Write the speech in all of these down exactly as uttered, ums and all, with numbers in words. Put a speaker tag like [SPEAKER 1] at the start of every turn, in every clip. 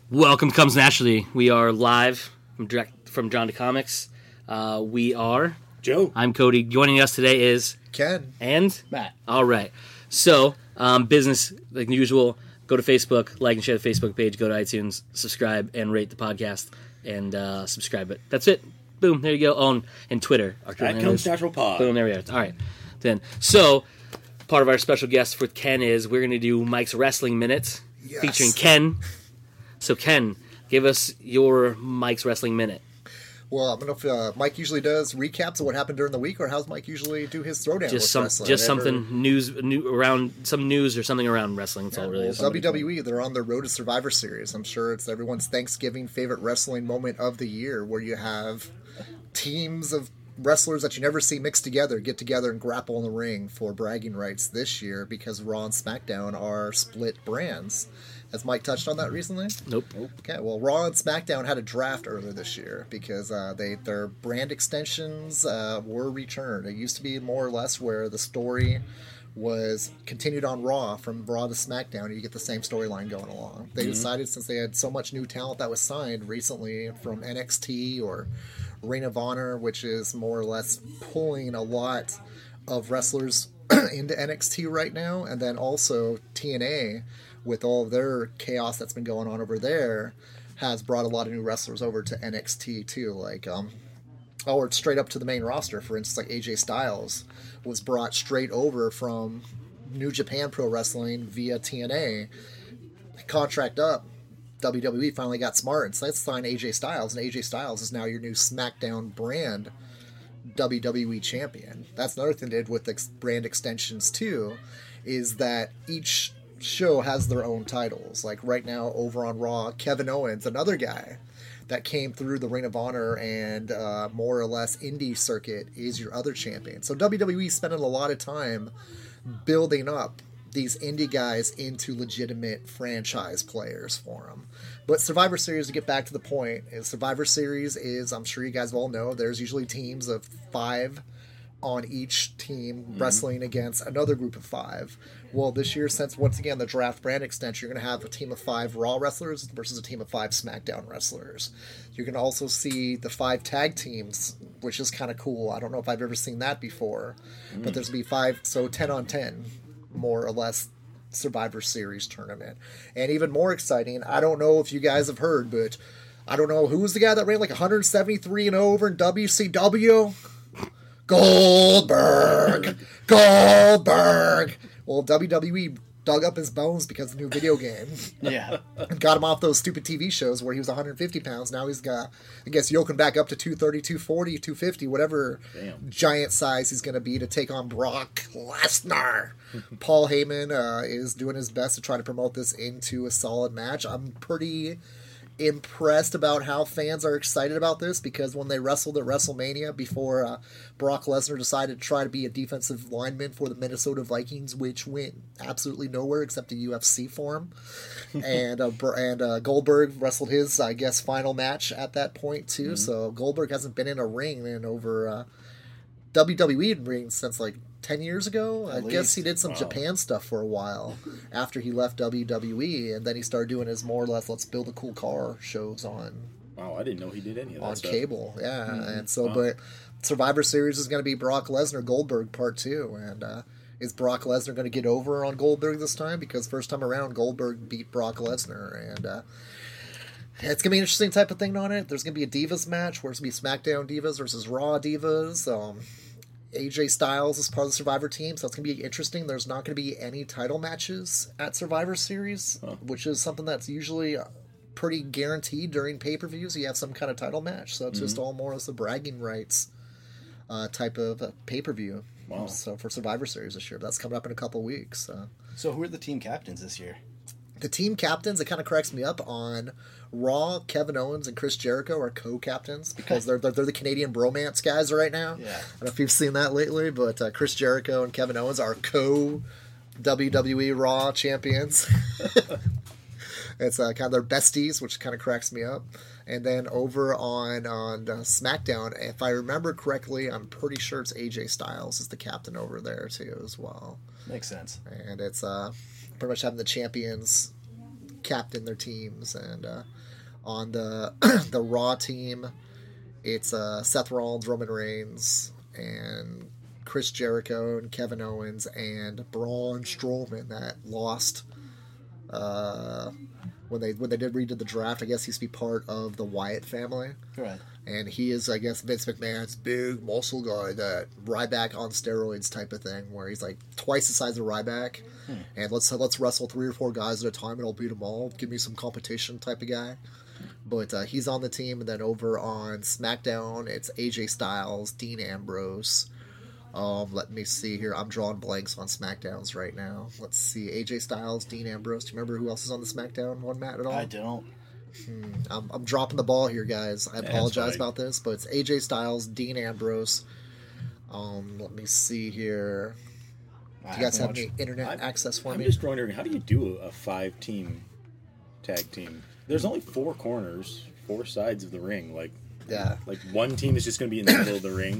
[SPEAKER 1] Welcome to Comes Naturally. We are live from direct from John to Comics. Uh, we are
[SPEAKER 2] Joe.
[SPEAKER 1] I'm Cody. Joining us today is
[SPEAKER 3] Ken
[SPEAKER 1] and
[SPEAKER 3] Matt.
[SPEAKER 1] All right. So, um, business like usual. Go to Facebook, like and share the Facebook page. Go to iTunes, subscribe and rate the podcast, and uh, subscribe it. That's it. Boom. There you go. Oh, and Twitter. Our Twitter
[SPEAKER 2] That comes natural pod.
[SPEAKER 1] Boom. There we are. All right. Then so. Part of our special guest for Ken is we're going to do Mike's Wrestling Minute
[SPEAKER 3] Yes.
[SPEAKER 1] featuring Ken. So Ken, give us your Mike's Wrestling Minute.
[SPEAKER 3] Well, I don't know if uh, Mike usually does recaps of what happened during the week, or how's Mike usually do his throwdown
[SPEAKER 1] Just
[SPEAKER 3] with
[SPEAKER 1] some,
[SPEAKER 3] wrestling?
[SPEAKER 1] just
[SPEAKER 3] Ever-
[SPEAKER 1] something news, new around some news or something around wrestling. That's all it really
[SPEAKER 3] Well,
[SPEAKER 1] is.
[SPEAKER 3] W W E, they're on their road to Survivor Series. I'm sure it's everyone's Thanksgiving favorite wrestling moment of the year, where you have teams of wrestlers that you never see mixed together get together and grapple in the ring for bragging rights this year, because Raw and SmackDown are split brands. Has Mike touched on that recently?
[SPEAKER 1] Nope.
[SPEAKER 3] Okay, well, Raw and SmackDown had a draft earlier this year because uh, they their brand extensions uh, were returned. It used to be more or less where the story was continued on Raw from Raw to SmackDown, and you get the same storyline going along. They mm-hmm. decided, since they had so much new talent that was signed recently from N X T or Ring of Honor, which is more or less pulling a lot of wrestlers into N X T right now, and then also T N A, with all of their chaos that's been going on over there, has brought a lot of new wrestlers over to N X T too, like um or straight up to the main roster. For instance, like A J Styles was brought straight over from New Japan Pro Wrestling via T N A. Contract up, W W E finally got smart and so let's sign A J Styles, and A J Styles is now your new SmackDown brand W W E champion. That's another thing they did with the brand extensions too, is that each show has their own titles. Like right now over on Raw, Kevin Owens, another guy that came through the Ring of Honor and uh, more or less indie circuit, is your other champion. So W W E spending a lot of time building up these indie guys into legitimate franchise players for them. But Survivor Series, to get back to the point, is Survivor Series is, I'm sure you guys all know, there's usually teams of five on each team mm-hmm. wrestling against another group of five. Well, this year, since once again the draft brand extension, you're going to have a team of five Raw wrestlers versus a team of five SmackDown wrestlers. You can also see the five tag teams, which is kind of cool. I don't know if I've ever seen that before, mm. but there's going to be five, so ten on ten, more or less, Survivor Series tournament. And even more exciting, I don't know if you guys have heard, but I don't know who was the guy that ran like one seventy-three and over in W C W? Goldberg! Goldberg! Well, W W E dug up his bones because of the new video game.
[SPEAKER 2] Yeah.
[SPEAKER 3] And got him off those stupid T V shows where he was one hundred fifty pounds. Now he's got, I guess, yoking back up to two thirty, two forty, two fifty, whatever Damn. giant size he's going to be to take on Brock Lesnar. Paul Heyman uh, is doing his best to try to promote this into a solid match. I'm pretty impressed about how fans are excited about this, because when they wrestled at WrestleMania before uh, Brock Lesnar decided to try to be a defensive lineman for the Minnesota Vikings, which went absolutely nowhere except a U F C for him, and uh, and uh, Goldberg wrestled his, I guess, final match at that point too. Mm-hmm. So Goldberg hasn't been in a ring in over uh, W W E rings since like ten years ago. At I least. guess he did some wow. Japan stuff for a while after he left W W E, and then he started doing his more or less let's build a cool car shows on.
[SPEAKER 2] Wow, I didn't know he did any of that
[SPEAKER 3] on
[SPEAKER 2] stuff.
[SPEAKER 3] cable. Yeah, mm-hmm. and so wow. but Survivor Series is going to be Brock Lesnar Goldberg part two, and uh, is Brock Lesnar going to get over on Goldberg this time? Because first time around Goldberg beat Brock Lesnar, and uh, it's going to be an interesting type of thing on it. There's going to be a Divas match where it's going to be SmackDown Divas versus Raw Divas. Um, A J Styles is part of the Survivor team, so it's going to be interesting. There's not going to be any title matches at Survivor Series, huh. which is something that's usually pretty guaranteed during pay-per-views. You have some kind of title match, so it's mm-hmm. just all more as the bragging rights uh, type of uh, pay-per-view. Wow. So for Survivor Series this year, that's coming up in a couple weeks. Uh,
[SPEAKER 4] so who are the team captains this year?
[SPEAKER 3] The team captains, it kind of cracks me up on Raw. Kevin Owens and Chris Jericho are co-captains because they're, they're they're the Canadian bromance guys right now.
[SPEAKER 4] Yeah.
[SPEAKER 3] I don't know if you've seen that lately, but uh, Chris Jericho and Kevin Owens are co-W W E Raw champions. It's uh, kind of their besties, which kind of cracks me up. And then over on on uh, SmackDown, if I remember correctly, I'm pretty sure it's A J Styles is the captain over there too as well.
[SPEAKER 4] Makes sense.
[SPEAKER 3] And it's uh, pretty much having the champions captain their teams. And uh, on the the Raw team, it's uh, Seth Rollins, Roman Reigns, and Chris Jericho and Kevin Owens and Braun Strowman that lost uh, when they when they did redid the draft. I guess he used to be part of the Wyatt family.
[SPEAKER 4] Right.
[SPEAKER 3] And he is, I guess, Vince McMahon's big muscle guy, that Ryback on steroids type of thing, where he's like twice the size of Ryback, hmm. and let's let's wrestle three or four guys at a time, and I'll beat them all. Give me some competition type of guy. But uh, he's on the team, and then over on SmackDown, it's A J Styles, Dean Ambrose. Um, let me see here. I'm drawing blanks on SmackDowns right now. Let's see. A J Styles, Dean Ambrose. Do you remember who else is on the SmackDown one, Matt, at all?
[SPEAKER 4] I don't.
[SPEAKER 3] Hmm. I'm, I'm dropping the ball here, guys. I
[SPEAKER 2] Yeah,
[SPEAKER 3] apologize
[SPEAKER 2] that's
[SPEAKER 3] about this, but it's A J Styles, Dean Ambrose. Um, let me see here.
[SPEAKER 4] I
[SPEAKER 3] Do you guys have
[SPEAKER 4] haven't
[SPEAKER 3] any
[SPEAKER 4] watched-
[SPEAKER 3] internet
[SPEAKER 2] I'm-
[SPEAKER 3] access for
[SPEAKER 2] I'm
[SPEAKER 3] me?
[SPEAKER 2] just wondering, how do you do a five-team tag team? There's only four corners, four sides of the ring. Like,
[SPEAKER 3] Yeah.
[SPEAKER 2] like one team is just going to be in the middle of the ring.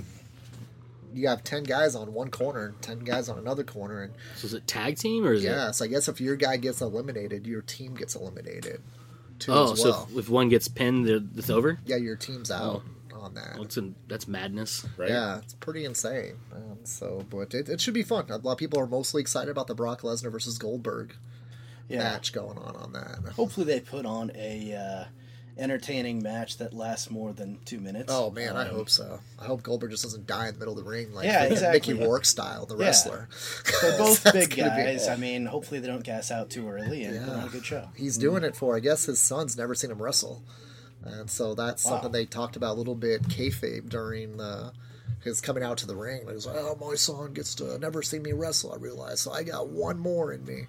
[SPEAKER 3] You have ten guys on one corner and ten guys on another corner. And
[SPEAKER 1] So is it tag team or is
[SPEAKER 3] yeah,
[SPEAKER 1] it?
[SPEAKER 3] so I guess if your guy gets eliminated, your team gets eliminated too
[SPEAKER 1] Oh,
[SPEAKER 3] as
[SPEAKER 1] so
[SPEAKER 3] well.
[SPEAKER 1] if, if one gets pinned, they're- it's over.
[SPEAKER 3] Yeah, your team's out on that.
[SPEAKER 1] Well, it's in, that's madness.
[SPEAKER 2] Right?
[SPEAKER 3] Yeah, it's pretty insane. Um, so, but it, it should be fun. A lot of people are mostly excited about the Brock Lesnar versus Goldberg
[SPEAKER 4] Yeah.
[SPEAKER 3] match going on on that.
[SPEAKER 4] Hopefully they put on a uh, entertaining match that lasts more than two minutes.
[SPEAKER 3] Oh man, I
[SPEAKER 4] Um,
[SPEAKER 3] hope so. I hope Goldberg just doesn't die in the middle of the ring like
[SPEAKER 4] Yeah,
[SPEAKER 3] freaking
[SPEAKER 4] exactly.
[SPEAKER 3] Mickey Rourke style, the
[SPEAKER 4] Yeah.
[SPEAKER 3] wrestler.
[SPEAKER 4] They're both
[SPEAKER 3] That's
[SPEAKER 4] big
[SPEAKER 3] gonna be-
[SPEAKER 4] guys. I mean, hopefully they don't gas out too early and put on a good show.
[SPEAKER 3] He's doing it for, I guess his son's never seen him wrestle. And so that's
[SPEAKER 4] Wow.
[SPEAKER 3] something they talked about a little bit kayfabe during the, his coming out to the ring. He was like, oh, my son gets to never see me wrestle, I realized. So I got one more in me.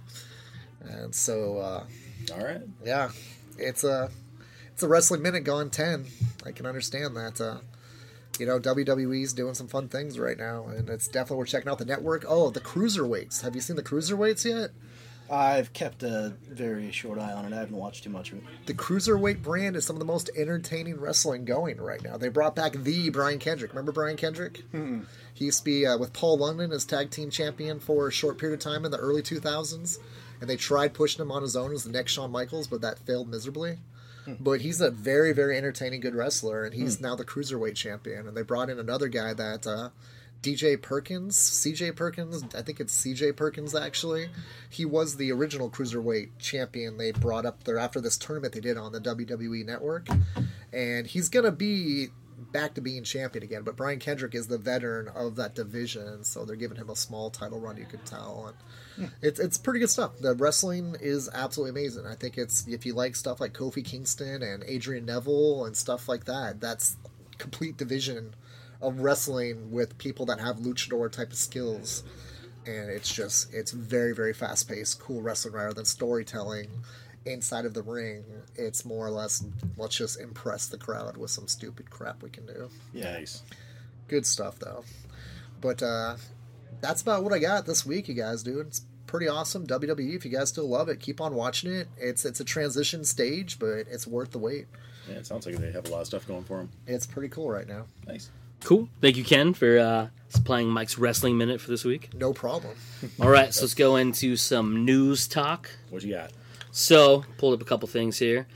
[SPEAKER 3] And so, uh,
[SPEAKER 2] All right.
[SPEAKER 3] yeah, it's a, it's a Wrestling Minute gone ten. I can understand that. Uh, you know, W W E's doing some fun things right now, and it's definitely worth checking out the network. Oh, the cruiserweights. Have you seen the cruiserweights yet?
[SPEAKER 4] I've kept a very short eye on it. I haven't watched too much of it.
[SPEAKER 3] The cruiserweight brand is some of the most entertaining wrestling going right now. They brought back the Brian Kendrick. Remember Brian Kendrick? Mm-hmm. He used to be uh, with Paul London as tag team champion for a short period of time in the early two thousands. And they tried pushing him on his own as the next Shawn Michaels, but that failed miserably. Hmm. But he's a very, very entertaining, good wrestler, and he's hmm. now the cruiserweight champion. And they brought in another guy that... Uh, D J Perkins, C J Perkins, I think it's C J Perkins actually. He was the original cruiserweight champion they brought up there after this tournament they did on the W W E network. And he's going to be back to being champion again. But Brian Kendrick is the veteran of that division, so they're giving him a small title run, you could tell. And it's it's pretty good stuff. The wrestling is absolutely amazing. I think it's, if you like stuff like Kofi Kingston and Adrian Neville and stuff like that, that's a complete division of wrestling with people that have luchador type of skills, and it's just it's very very fast paced, cool wrestling rather than storytelling inside of the ring. It's more or less, let's just impress the crowd with some stupid crap we can do.
[SPEAKER 4] Yeah.
[SPEAKER 2] Nice.
[SPEAKER 3] Good stuff though. But uh that's about what I got this week, you guys, dude. It's pretty awesome. W W E, if you guys still love it, keep on watching it. It's it's a transition stage, but it's worth the wait.
[SPEAKER 2] Yeah, it sounds like they have a lot of stuff going for them.
[SPEAKER 3] It's pretty cool right now.
[SPEAKER 2] Nice.
[SPEAKER 1] Cool. Thank you, Ken, for uh, supplying Mike's Wrestling Minute for this week.
[SPEAKER 3] No problem.
[SPEAKER 1] All right, so let's go into some news talk.
[SPEAKER 2] What you got?
[SPEAKER 1] So, pulled up a couple things here.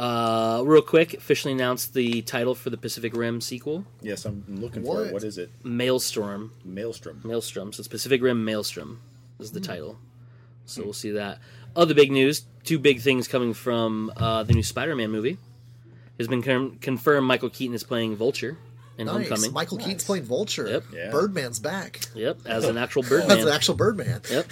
[SPEAKER 1] Uh, real quick, officially announced the title for the Pacific Rim sequel,
[SPEAKER 2] Yes, I'm looking for
[SPEAKER 3] What?
[SPEAKER 2] it. What is it?
[SPEAKER 1] Maelstrom.
[SPEAKER 2] Maelstrom.
[SPEAKER 1] Maelstrom. So it's Pacific Rim Maelstrom is the title. So we'll see that. Other big news, two big things coming from uh, the new Spider-Man movie. It's been con- confirmed Michael Keaton is playing Vulture in
[SPEAKER 3] Nice.
[SPEAKER 1] Homecoming.
[SPEAKER 3] Michael
[SPEAKER 4] Nice.
[SPEAKER 3] Keaton's playing Vulture.
[SPEAKER 1] Yep.
[SPEAKER 2] Yeah.
[SPEAKER 3] Birdman's back.
[SPEAKER 1] Yep, as an actual
[SPEAKER 3] That's
[SPEAKER 1] Birdman.
[SPEAKER 3] an actual Birdman.
[SPEAKER 1] Yep.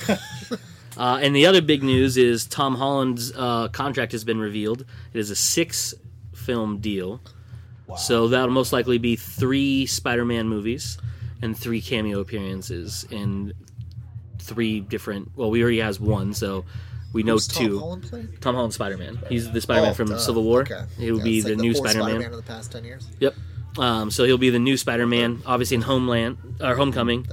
[SPEAKER 1] Uh, and the other big news is Tom Holland's uh, contract has been revealed. It is a six-film deal.
[SPEAKER 4] Wow.
[SPEAKER 1] So that'll most likely be three Spider-Man movies and three cameo appearances in three different... Well, we already has one, so we know
[SPEAKER 3] Who's Tom
[SPEAKER 1] two.
[SPEAKER 3] Holland play?
[SPEAKER 1] Tom Holland Spider-Man. He's the Spider-Man
[SPEAKER 3] Oh,
[SPEAKER 1] from
[SPEAKER 3] duh.
[SPEAKER 1] Civil War.
[SPEAKER 3] Okay.
[SPEAKER 1] He will
[SPEAKER 3] Yeah,
[SPEAKER 1] be
[SPEAKER 3] it's
[SPEAKER 1] the
[SPEAKER 3] like
[SPEAKER 1] new
[SPEAKER 3] fourth
[SPEAKER 1] Spider-Man.
[SPEAKER 3] Spider-Man of the past ten years.
[SPEAKER 1] Yep. Um, so he'll be the new Spider-Man, obviously in Homeland or Homecoming,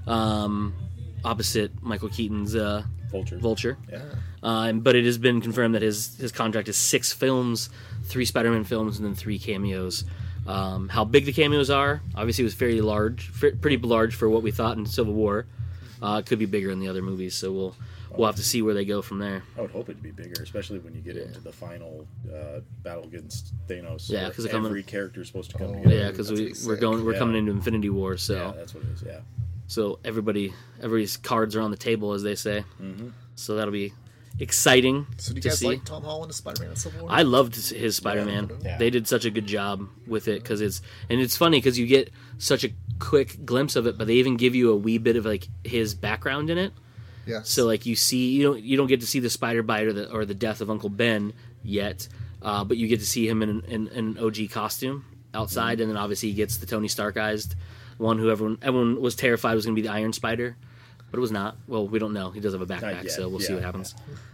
[SPEAKER 1] um, opposite Michael Keaton's uh,
[SPEAKER 2] Vulture.
[SPEAKER 1] Vulture.
[SPEAKER 2] Yeah.
[SPEAKER 1] Um, but it has been confirmed that his his contract is six films, three Spider-Man films, and then three cameos. Um, how big the cameos are, obviously, it was fairly large, f- pretty large for what we thought in Civil War. Uh, it could be bigger in the other movies, so we'll we'll have to see where they go from there.
[SPEAKER 2] I would hope it'd be bigger, especially when you get
[SPEAKER 1] Yeah.
[SPEAKER 2] into the final uh, battle against Thanos.
[SPEAKER 1] Yeah,
[SPEAKER 2] where
[SPEAKER 1] 'cause they're
[SPEAKER 2] every
[SPEAKER 1] coming-
[SPEAKER 2] character is supposed to come
[SPEAKER 3] Oh,
[SPEAKER 2] together.
[SPEAKER 1] Yeah, because
[SPEAKER 3] That's
[SPEAKER 1] we
[SPEAKER 3] gonna be
[SPEAKER 1] we're
[SPEAKER 3] sick.
[SPEAKER 1] going we're
[SPEAKER 2] Yeah.
[SPEAKER 1] coming into Infinity War, so
[SPEAKER 2] Yeah, that's what it is. Yeah.
[SPEAKER 1] so everybody everybody's cards are on the table, as they say.
[SPEAKER 2] Mm-hmm.
[SPEAKER 1] So that'll be exciting
[SPEAKER 3] So do you
[SPEAKER 1] to
[SPEAKER 3] guys
[SPEAKER 1] see.
[SPEAKER 3] like Tom Holland as Spider-Man in Civil War?
[SPEAKER 1] I loved his Spider-Man.
[SPEAKER 4] Yeah.
[SPEAKER 1] They did such a good job with it because it's and it's funny because you get such a quick glimpse of it, but they even give you a wee bit of like his background in it.
[SPEAKER 3] Yes.
[SPEAKER 1] So like you see, you don't you don't get to see the spider bite or the or the death of Uncle Ben yet, uh, but you get to see him in an, in, in an O G costume outside,
[SPEAKER 3] Mm-hmm.
[SPEAKER 1] and then obviously he gets the Tony Starkized one who everyone everyone was terrified was going to be the Iron Spider, but it was not. Well, we don't know. He does have a backpack,
[SPEAKER 2] yet,
[SPEAKER 1] so we'll see
[SPEAKER 2] yeah.
[SPEAKER 1] what happens.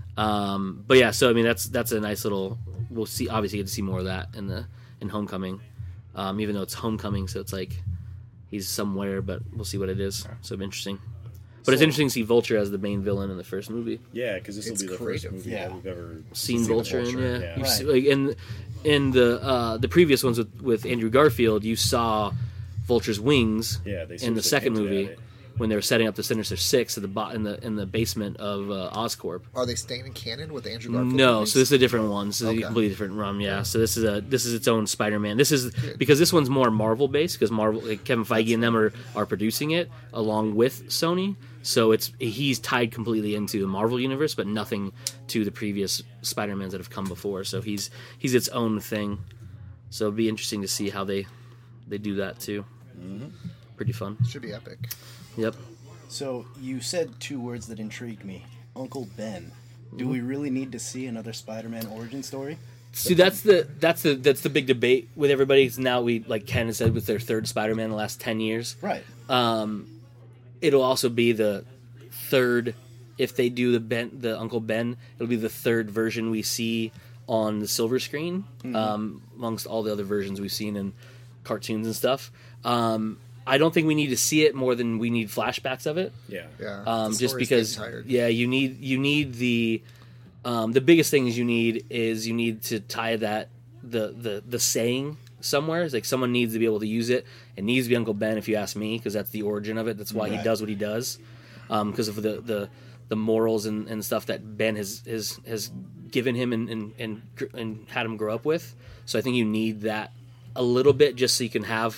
[SPEAKER 1] Um, but yeah, so I mean that's that's a nice little. We'll see. Obviously, get to see more of that in the in Homecoming, um, even though it's Homecoming, so it's like he's somewhere, but we'll see what it is. So it'll be interesting. But it's
[SPEAKER 3] So-
[SPEAKER 1] interesting to see Vulture as the main villain in the first movie.
[SPEAKER 2] Yeah, because this will
[SPEAKER 3] It's
[SPEAKER 2] be the
[SPEAKER 3] creative.
[SPEAKER 2] first movie
[SPEAKER 4] Yeah.
[SPEAKER 2] that we've ever
[SPEAKER 1] Seen
[SPEAKER 2] the
[SPEAKER 1] Vulture, in, yeah.
[SPEAKER 2] yeah.
[SPEAKER 1] You've
[SPEAKER 4] Right.
[SPEAKER 1] se- like in in the uh, the previous ones with, with Andrew Garfield, you saw Vulture's wings
[SPEAKER 2] Yeah, they
[SPEAKER 1] in the
[SPEAKER 2] seriously
[SPEAKER 1] second
[SPEAKER 2] hinted
[SPEAKER 1] movie
[SPEAKER 2] at it.
[SPEAKER 1] when they were setting up the Sinister Six at the bo- in the in the basement of uh, Oscorp.
[SPEAKER 3] Are they staying in canon with Andrew Garfield?
[SPEAKER 1] No,
[SPEAKER 3] movies?
[SPEAKER 1] so this is a different one. This is
[SPEAKER 3] Okay.
[SPEAKER 1] a completely different run. Yeah, so this is a this is its own Spider-Man. This is because this one's more Marvel based because Marvel, like Kevin Feige and them are, are producing it along with Sony. So it's he's tied completely into the Marvel universe, but nothing to the previous Spider-Mans that have come before. So he's he's its own thing. So it'd be interesting to see how they they do that too.
[SPEAKER 2] Mm-hmm.
[SPEAKER 1] Pretty fun.
[SPEAKER 3] Should be epic.
[SPEAKER 1] Yep.
[SPEAKER 4] So you said two words that intrigued me. Uncle Ben. Do we really need to see another Spider-Man origin story?
[SPEAKER 1] See, that's the that's the that's the big debate with everybody. 'Cause now we, like Ken has said, with their third Spider-Man in the last ten years.
[SPEAKER 4] Right.
[SPEAKER 1] Um, it'll also be the third. If they do the Ben, the Uncle Ben, it'll be the third version we see on the silver screen, um, amongst all the other versions we've seen in cartoons and stuff. Um, I don't think we need to see it more than we need flashbacks of it.
[SPEAKER 2] Yeah.
[SPEAKER 3] Yeah.
[SPEAKER 1] Um,
[SPEAKER 3] the
[SPEAKER 1] just
[SPEAKER 3] story's
[SPEAKER 1] because,
[SPEAKER 3] getting tired.
[SPEAKER 1] yeah, you need you need the um, the biggest things you need is you need to tie that the the the saying somewhere. It's like someone needs to be able to use it. It needs to be Uncle Ben, if you ask me, because that's the origin of it. That's why he
[SPEAKER 4] Right.
[SPEAKER 1] does what he does, because of the the the morals and, and stuff that Ben has has has given him and and, and gr- and had him grow up with. So I think you need that a little bit just so you can have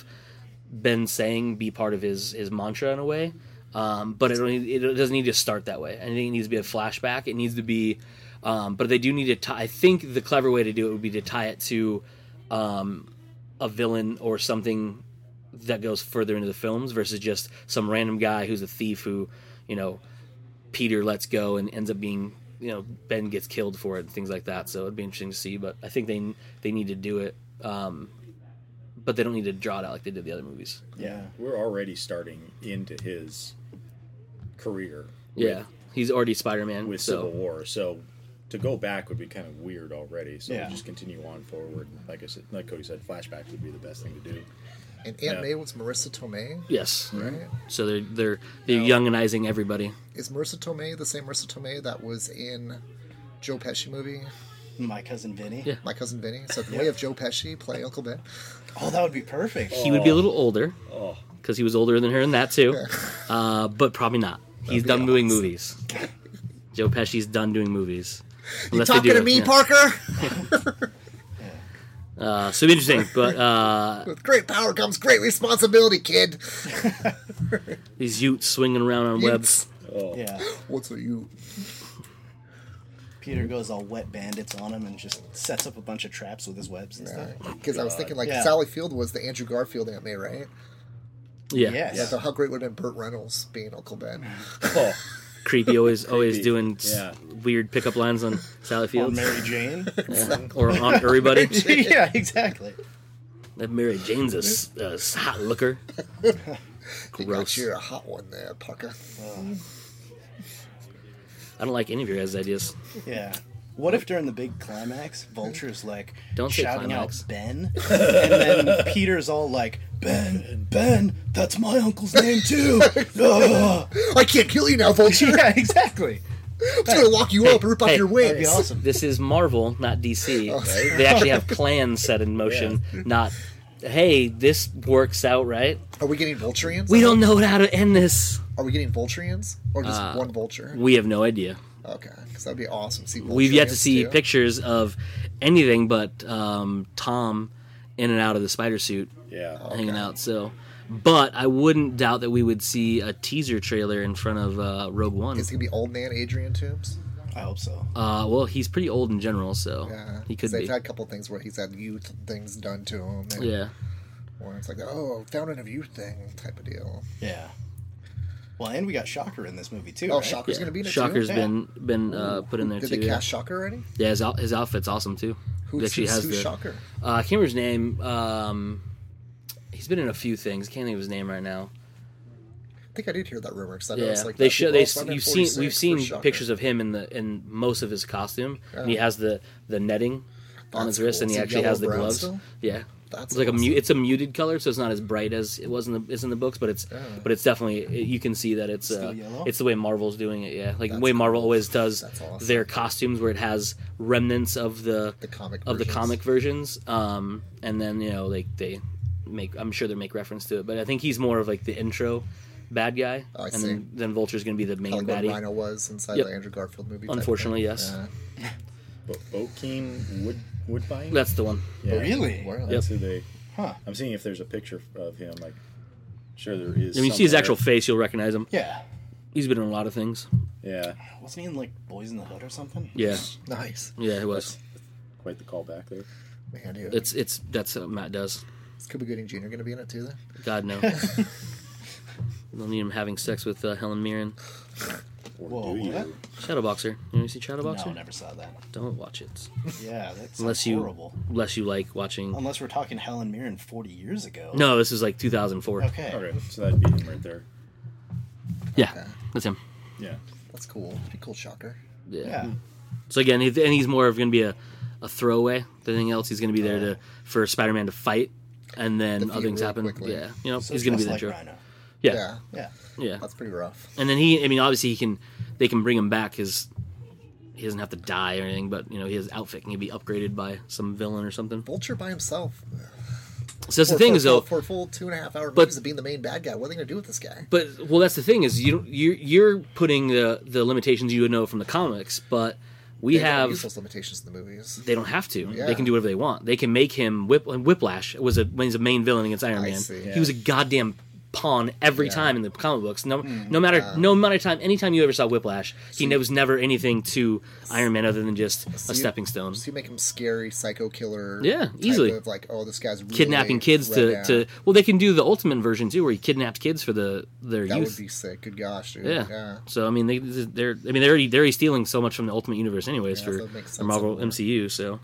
[SPEAKER 1] Ben saying be part of his his mantra in a way. Um, but it, don't need, it doesn't need to start that way. I think it needs to be a flashback. It needs to be, um, but they do need to tie. I think the clever way to do it would be to tie it to um, a villain or something that goes further into the films versus just some random guy who's a thief who, you know, Peter lets go and ends up being, you know, Ben gets killed for it and things like that. So it'd be interesting to see. But I think they they need to do it. Um, but they don't need to draw it out like they did the other movies.
[SPEAKER 4] Yeah.
[SPEAKER 2] We're already starting into his career.
[SPEAKER 1] Yeah, he's already Spider-Man.
[SPEAKER 2] With
[SPEAKER 1] so.
[SPEAKER 2] Civil War, so to go back would be kind of weird already. So
[SPEAKER 4] Yeah.
[SPEAKER 2] we'll just continue on forward. Like I said, like Cody said, flashbacks would be the best thing to do.
[SPEAKER 3] And Aunt
[SPEAKER 2] Yeah.
[SPEAKER 3] May was Marissa Tomei,
[SPEAKER 1] Yes.
[SPEAKER 3] right?
[SPEAKER 1] So they're they're they're
[SPEAKER 2] No.
[SPEAKER 1] younginizing everybody.
[SPEAKER 3] Is Marissa Tomei the same Marissa Tomei that was in Joe Pesci movie,
[SPEAKER 4] My Cousin Vinny.
[SPEAKER 1] Yeah.
[SPEAKER 3] My Cousin Vinny? So can we have Joe Pesci play Uncle Ben?
[SPEAKER 4] Oh, that would be perfect.
[SPEAKER 1] He would be a little older
[SPEAKER 2] Oh,
[SPEAKER 1] because he was older than her in that too, uh, but probably not. He's
[SPEAKER 3] be
[SPEAKER 1] done doing
[SPEAKER 3] awesome.
[SPEAKER 1] movies. Joe Pesci's done doing movies.
[SPEAKER 3] You
[SPEAKER 1] Unless they
[SPEAKER 3] talking
[SPEAKER 1] do
[SPEAKER 3] to
[SPEAKER 1] it,
[SPEAKER 3] me,
[SPEAKER 1] yeah.
[SPEAKER 3] Parker?
[SPEAKER 1] Uh, so interesting, but uh,
[SPEAKER 3] With great power comes great responsibility, kid.
[SPEAKER 1] these Utes swinging around on webs.
[SPEAKER 2] oh.
[SPEAKER 4] Yeah.
[SPEAKER 3] What's a you?
[SPEAKER 4] Peter goes all wet bandits on him and just sets up a bunch of traps with his webs and stuff.
[SPEAKER 3] Because I was thinking, like,
[SPEAKER 4] Yeah.
[SPEAKER 3] Sally Field was the Andrew Garfield Aunt May, right?
[SPEAKER 1] Yeah,
[SPEAKER 4] Yes.
[SPEAKER 3] Yeah. So how great would have been Burt Reynolds being Uncle Ben?
[SPEAKER 2] Oh,
[SPEAKER 1] creepy. Always always
[SPEAKER 2] Creepy.
[SPEAKER 1] doing
[SPEAKER 2] Yeah.
[SPEAKER 1] s- weird pickup lines on Sally
[SPEAKER 4] On
[SPEAKER 1] Fields
[SPEAKER 4] Mary Jane.
[SPEAKER 1] Yeah. or on everybody.
[SPEAKER 4] Yeah, exactly.
[SPEAKER 1] That Mary Jane's a, s- a s- hot looker.
[SPEAKER 3] You got
[SPEAKER 1] Gross.
[SPEAKER 3] you a hot one there, Parker.
[SPEAKER 1] I don't like any of your guys' ideas.
[SPEAKER 4] Yeah. What if during the big climax, Vulture's like
[SPEAKER 1] Don't say
[SPEAKER 4] shouting
[SPEAKER 1] climax.
[SPEAKER 4] out Ben, and then Peter's all like, Ben, Ben, that's my uncle's name too. Ugh.
[SPEAKER 3] I can't kill you now, Vulture.
[SPEAKER 4] Yeah, exactly.
[SPEAKER 3] I'm just gonna lock you up and rip off
[SPEAKER 1] hey,
[SPEAKER 3] your
[SPEAKER 4] That'd be
[SPEAKER 3] wings.
[SPEAKER 4] awesome.
[SPEAKER 1] This is Marvel, not D C.
[SPEAKER 3] Oh,
[SPEAKER 1] They actually have plans set in motion, not hey, this works out, right?
[SPEAKER 3] Are we getting Vulturians?
[SPEAKER 1] We don't know how to end this.
[SPEAKER 3] Are we getting Vulturians? Or just
[SPEAKER 1] Uh,
[SPEAKER 3] one Vulture?
[SPEAKER 1] We have no idea.
[SPEAKER 3] Okay, because that'd be awesome. See
[SPEAKER 1] We've yet to
[SPEAKER 3] Vulturians,
[SPEAKER 1] see
[SPEAKER 3] too.
[SPEAKER 1] pictures of anything but um, Tom in and out of the spider suit
[SPEAKER 2] Yeah.
[SPEAKER 1] hanging out. So, but I wouldn't doubt that we would see a teaser trailer in front of uh, Rogue One.
[SPEAKER 3] Is he gonna be old man Adrian Toombs?
[SPEAKER 4] I hope so.
[SPEAKER 1] Uh, well, he's pretty old in general, so
[SPEAKER 3] Yeah,
[SPEAKER 1] he could
[SPEAKER 3] they've
[SPEAKER 1] be.
[SPEAKER 3] had a couple things where he's had youth things done to him. And
[SPEAKER 1] Yeah.
[SPEAKER 3] Where it's like, oh, fountain of youth thing type of deal.
[SPEAKER 4] Yeah. Well, and we got Shocker in this movie too.
[SPEAKER 3] Oh,
[SPEAKER 4] right?
[SPEAKER 3] Shocker's
[SPEAKER 1] Yeah.
[SPEAKER 3] gonna be in it
[SPEAKER 1] Shocker's
[SPEAKER 3] too.
[SPEAKER 4] Yeah.
[SPEAKER 1] been been uh, put in there
[SPEAKER 3] Did
[SPEAKER 1] too.
[SPEAKER 3] they
[SPEAKER 1] yeah.
[SPEAKER 3] cast Shocker already?
[SPEAKER 1] Yeah, his, out- his outfit's awesome too.
[SPEAKER 3] Who's,
[SPEAKER 1] he actually
[SPEAKER 3] who's,
[SPEAKER 1] has
[SPEAKER 3] who's
[SPEAKER 1] the.
[SPEAKER 3] Shocker?
[SPEAKER 1] Uh, I can't remember his name. Um, he's been in a few things. Can't think of his name right now.
[SPEAKER 3] I think I did hear that rumor because I
[SPEAKER 1] Yeah,
[SPEAKER 3] noticed like
[SPEAKER 1] they
[SPEAKER 3] that
[SPEAKER 1] show
[SPEAKER 3] people,
[SPEAKER 1] they.
[SPEAKER 3] "Oh, so I'm in
[SPEAKER 1] You've seen
[SPEAKER 3] forty-six
[SPEAKER 1] we've
[SPEAKER 3] for
[SPEAKER 1] seen
[SPEAKER 3] Shocker."
[SPEAKER 1] pictures of him in the in most of his costume, and he
[SPEAKER 3] Yeah.
[SPEAKER 1] has the the netting on
[SPEAKER 3] That's
[SPEAKER 1] his wrist,
[SPEAKER 3] cool.
[SPEAKER 1] and he
[SPEAKER 3] Is it
[SPEAKER 1] actually has the
[SPEAKER 3] yellow-brown
[SPEAKER 1] gloves.
[SPEAKER 3] still?
[SPEAKER 1] Yeah,
[SPEAKER 3] That's
[SPEAKER 1] it's like a mu-
[SPEAKER 3] awesome.
[SPEAKER 1] it's a muted color, so it's not as bright as it was in the is in the books, but it's
[SPEAKER 3] Yeah.
[SPEAKER 1] but it's definitely it, you can see that it's
[SPEAKER 4] Still
[SPEAKER 1] uh,
[SPEAKER 4] yellow?
[SPEAKER 1] it's the way Marvel's doing it. Yeah, like the
[SPEAKER 3] That's
[SPEAKER 1] way Marvel
[SPEAKER 3] cool.
[SPEAKER 1] always does
[SPEAKER 3] That's awesome.
[SPEAKER 1] their costumes, where it has remnants of the
[SPEAKER 3] The comic
[SPEAKER 1] of the
[SPEAKER 3] versions.
[SPEAKER 1] comic versions, um, and then you know like they make I'm sure they make reference to it, but I think he's more of like the intro bad guy,
[SPEAKER 3] Oh, I
[SPEAKER 1] and
[SPEAKER 3] see.
[SPEAKER 1] then, then Vulture's going to be the main
[SPEAKER 3] Kind of like
[SPEAKER 1] baddie.
[SPEAKER 3] what Rhino was inside
[SPEAKER 1] Yep.
[SPEAKER 3] the Andrew Garfield movie. type
[SPEAKER 1] Unfortunately,
[SPEAKER 3] thing.
[SPEAKER 1] yes.
[SPEAKER 3] Yeah.
[SPEAKER 2] Bo- Bokeem Wood Woodbine.
[SPEAKER 1] That's the one.
[SPEAKER 2] Yeah.
[SPEAKER 4] Really?
[SPEAKER 3] Wow.
[SPEAKER 2] That's who they.
[SPEAKER 4] Huh.
[SPEAKER 2] I'm seeing if there's a picture of him. Like, sure there is.
[SPEAKER 1] When you see his
[SPEAKER 2] somewhere.
[SPEAKER 1] actual face, you'll recognize him.
[SPEAKER 4] Yeah.
[SPEAKER 1] He's been in a lot of things.
[SPEAKER 2] Yeah,
[SPEAKER 4] Wasn't he in like Boys in the Hood or something?
[SPEAKER 1] Yeah,
[SPEAKER 3] Nice.
[SPEAKER 1] yeah, it was.
[SPEAKER 2] quite the callback there.
[SPEAKER 3] Man, dude.
[SPEAKER 1] It's it's that's what Matt does.
[SPEAKER 3] Is Cuba Gooding Junior going to be in it too then?
[SPEAKER 1] God no. Don't need him having sex with uh, Helen Mirren.
[SPEAKER 2] Or
[SPEAKER 4] Whoa,
[SPEAKER 2] do you?
[SPEAKER 4] what?
[SPEAKER 1] Shadowboxer. You ever see Shadowboxer?
[SPEAKER 4] No, never saw that.
[SPEAKER 1] Don't watch it
[SPEAKER 4] Yeah, that's
[SPEAKER 1] unless you
[SPEAKER 4] horrible.
[SPEAKER 1] unless you like watching.
[SPEAKER 4] Unless we're talking Helen Mirren forty years ago.
[SPEAKER 1] No, this is like two thousand four.
[SPEAKER 4] Okay.
[SPEAKER 2] Okay, so that'd be him right there.
[SPEAKER 1] Yeah,
[SPEAKER 3] Okay.
[SPEAKER 1] that's him.
[SPEAKER 2] Yeah.
[SPEAKER 3] That's cool. Pretty cool shocker.
[SPEAKER 1] Yeah.
[SPEAKER 4] Yeah.
[SPEAKER 1] So again, he, and he's more of going to be a, a throwaway than anything else. He's going to be there to for Spider-Man to fight, and then
[SPEAKER 3] Defeat
[SPEAKER 1] other things
[SPEAKER 3] really
[SPEAKER 1] happen.
[SPEAKER 3] quickly.
[SPEAKER 1] Yeah, you know,
[SPEAKER 4] So
[SPEAKER 1] he's going to
[SPEAKER 4] just
[SPEAKER 1] be
[SPEAKER 4] like
[SPEAKER 1] the intro.
[SPEAKER 4] Rhino.
[SPEAKER 1] Yeah.
[SPEAKER 3] Yeah.
[SPEAKER 4] Yeah.
[SPEAKER 1] yeah,
[SPEAKER 3] That's pretty rough.
[SPEAKER 1] And then he, I mean, obviously he can, they can bring him back because he doesn't have to die or anything. But you know, his outfit can be upgraded by some villain or something.
[SPEAKER 3] Vulture by himself.
[SPEAKER 1] So that's the
[SPEAKER 3] For-
[SPEAKER 1] thing
[SPEAKER 3] for,
[SPEAKER 1] is though,
[SPEAKER 3] for, for a full two and a half hour
[SPEAKER 1] But-
[SPEAKER 3] movies of being the main bad guy, what are they going to do with this guy?
[SPEAKER 1] but well, that's the thing is you don't- you're you're putting the the limitations you would know from the comics, but we
[SPEAKER 3] They don't
[SPEAKER 1] have.
[SPEAKER 3] use those limitations in the movies.
[SPEAKER 1] They don't have to.
[SPEAKER 3] Yeah.
[SPEAKER 1] They can do whatever they want. They can make him Whip. Whiplash was a when he's a main villain against Iron
[SPEAKER 3] I
[SPEAKER 1] Man.
[SPEAKER 3] see.
[SPEAKER 1] He was a goddamn pawn every
[SPEAKER 3] Yeah.
[SPEAKER 1] time in the comic books. No, no matter no matter time, anytime you ever saw Whiplash, he was never anything to Iron Man other than just
[SPEAKER 3] So
[SPEAKER 1] a
[SPEAKER 3] you-
[SPEAKER 1] stepping stone.
[SPEAKER 3] So you make him scary, psycho killer.
[SPEAKER 1] Yeah,
[SPEAKER 3] type
[SPEAKER 1] easily.
[SPEAKER 3] Of like, oh, this guy's really
[SPEAKER 1] Kidnapping kids
[SPEAKER 3] red
[SPEAKER 1] to,
[SPEAKER 3] down.
[SPEAKER 1] to well, they can do the ultimate version too, where he kidnapped kids for the their
[SPEAKER 3] That
[SPEAKER 1] youth.
[SPEAKER 3] would be sick. Good gosh, dude.
[SPEAKER 1] Yeah.
[SPEAKER 3] Yeah.
[SPEAKER 1] So I mean, they they're I mean they're already they're already stealing so much from the Ultimate Universe, anyways,
[SPEAKER 3] Yeah,
[SPEAKER 1] for
[SPEAKER 3] so it makes
[SPEAKER 1] the
[SPEAKER 3] sense
[SPEAKER 1] Marvel
[SPEAKER 3] anymore.
[SPEAKER 1] M C U. So,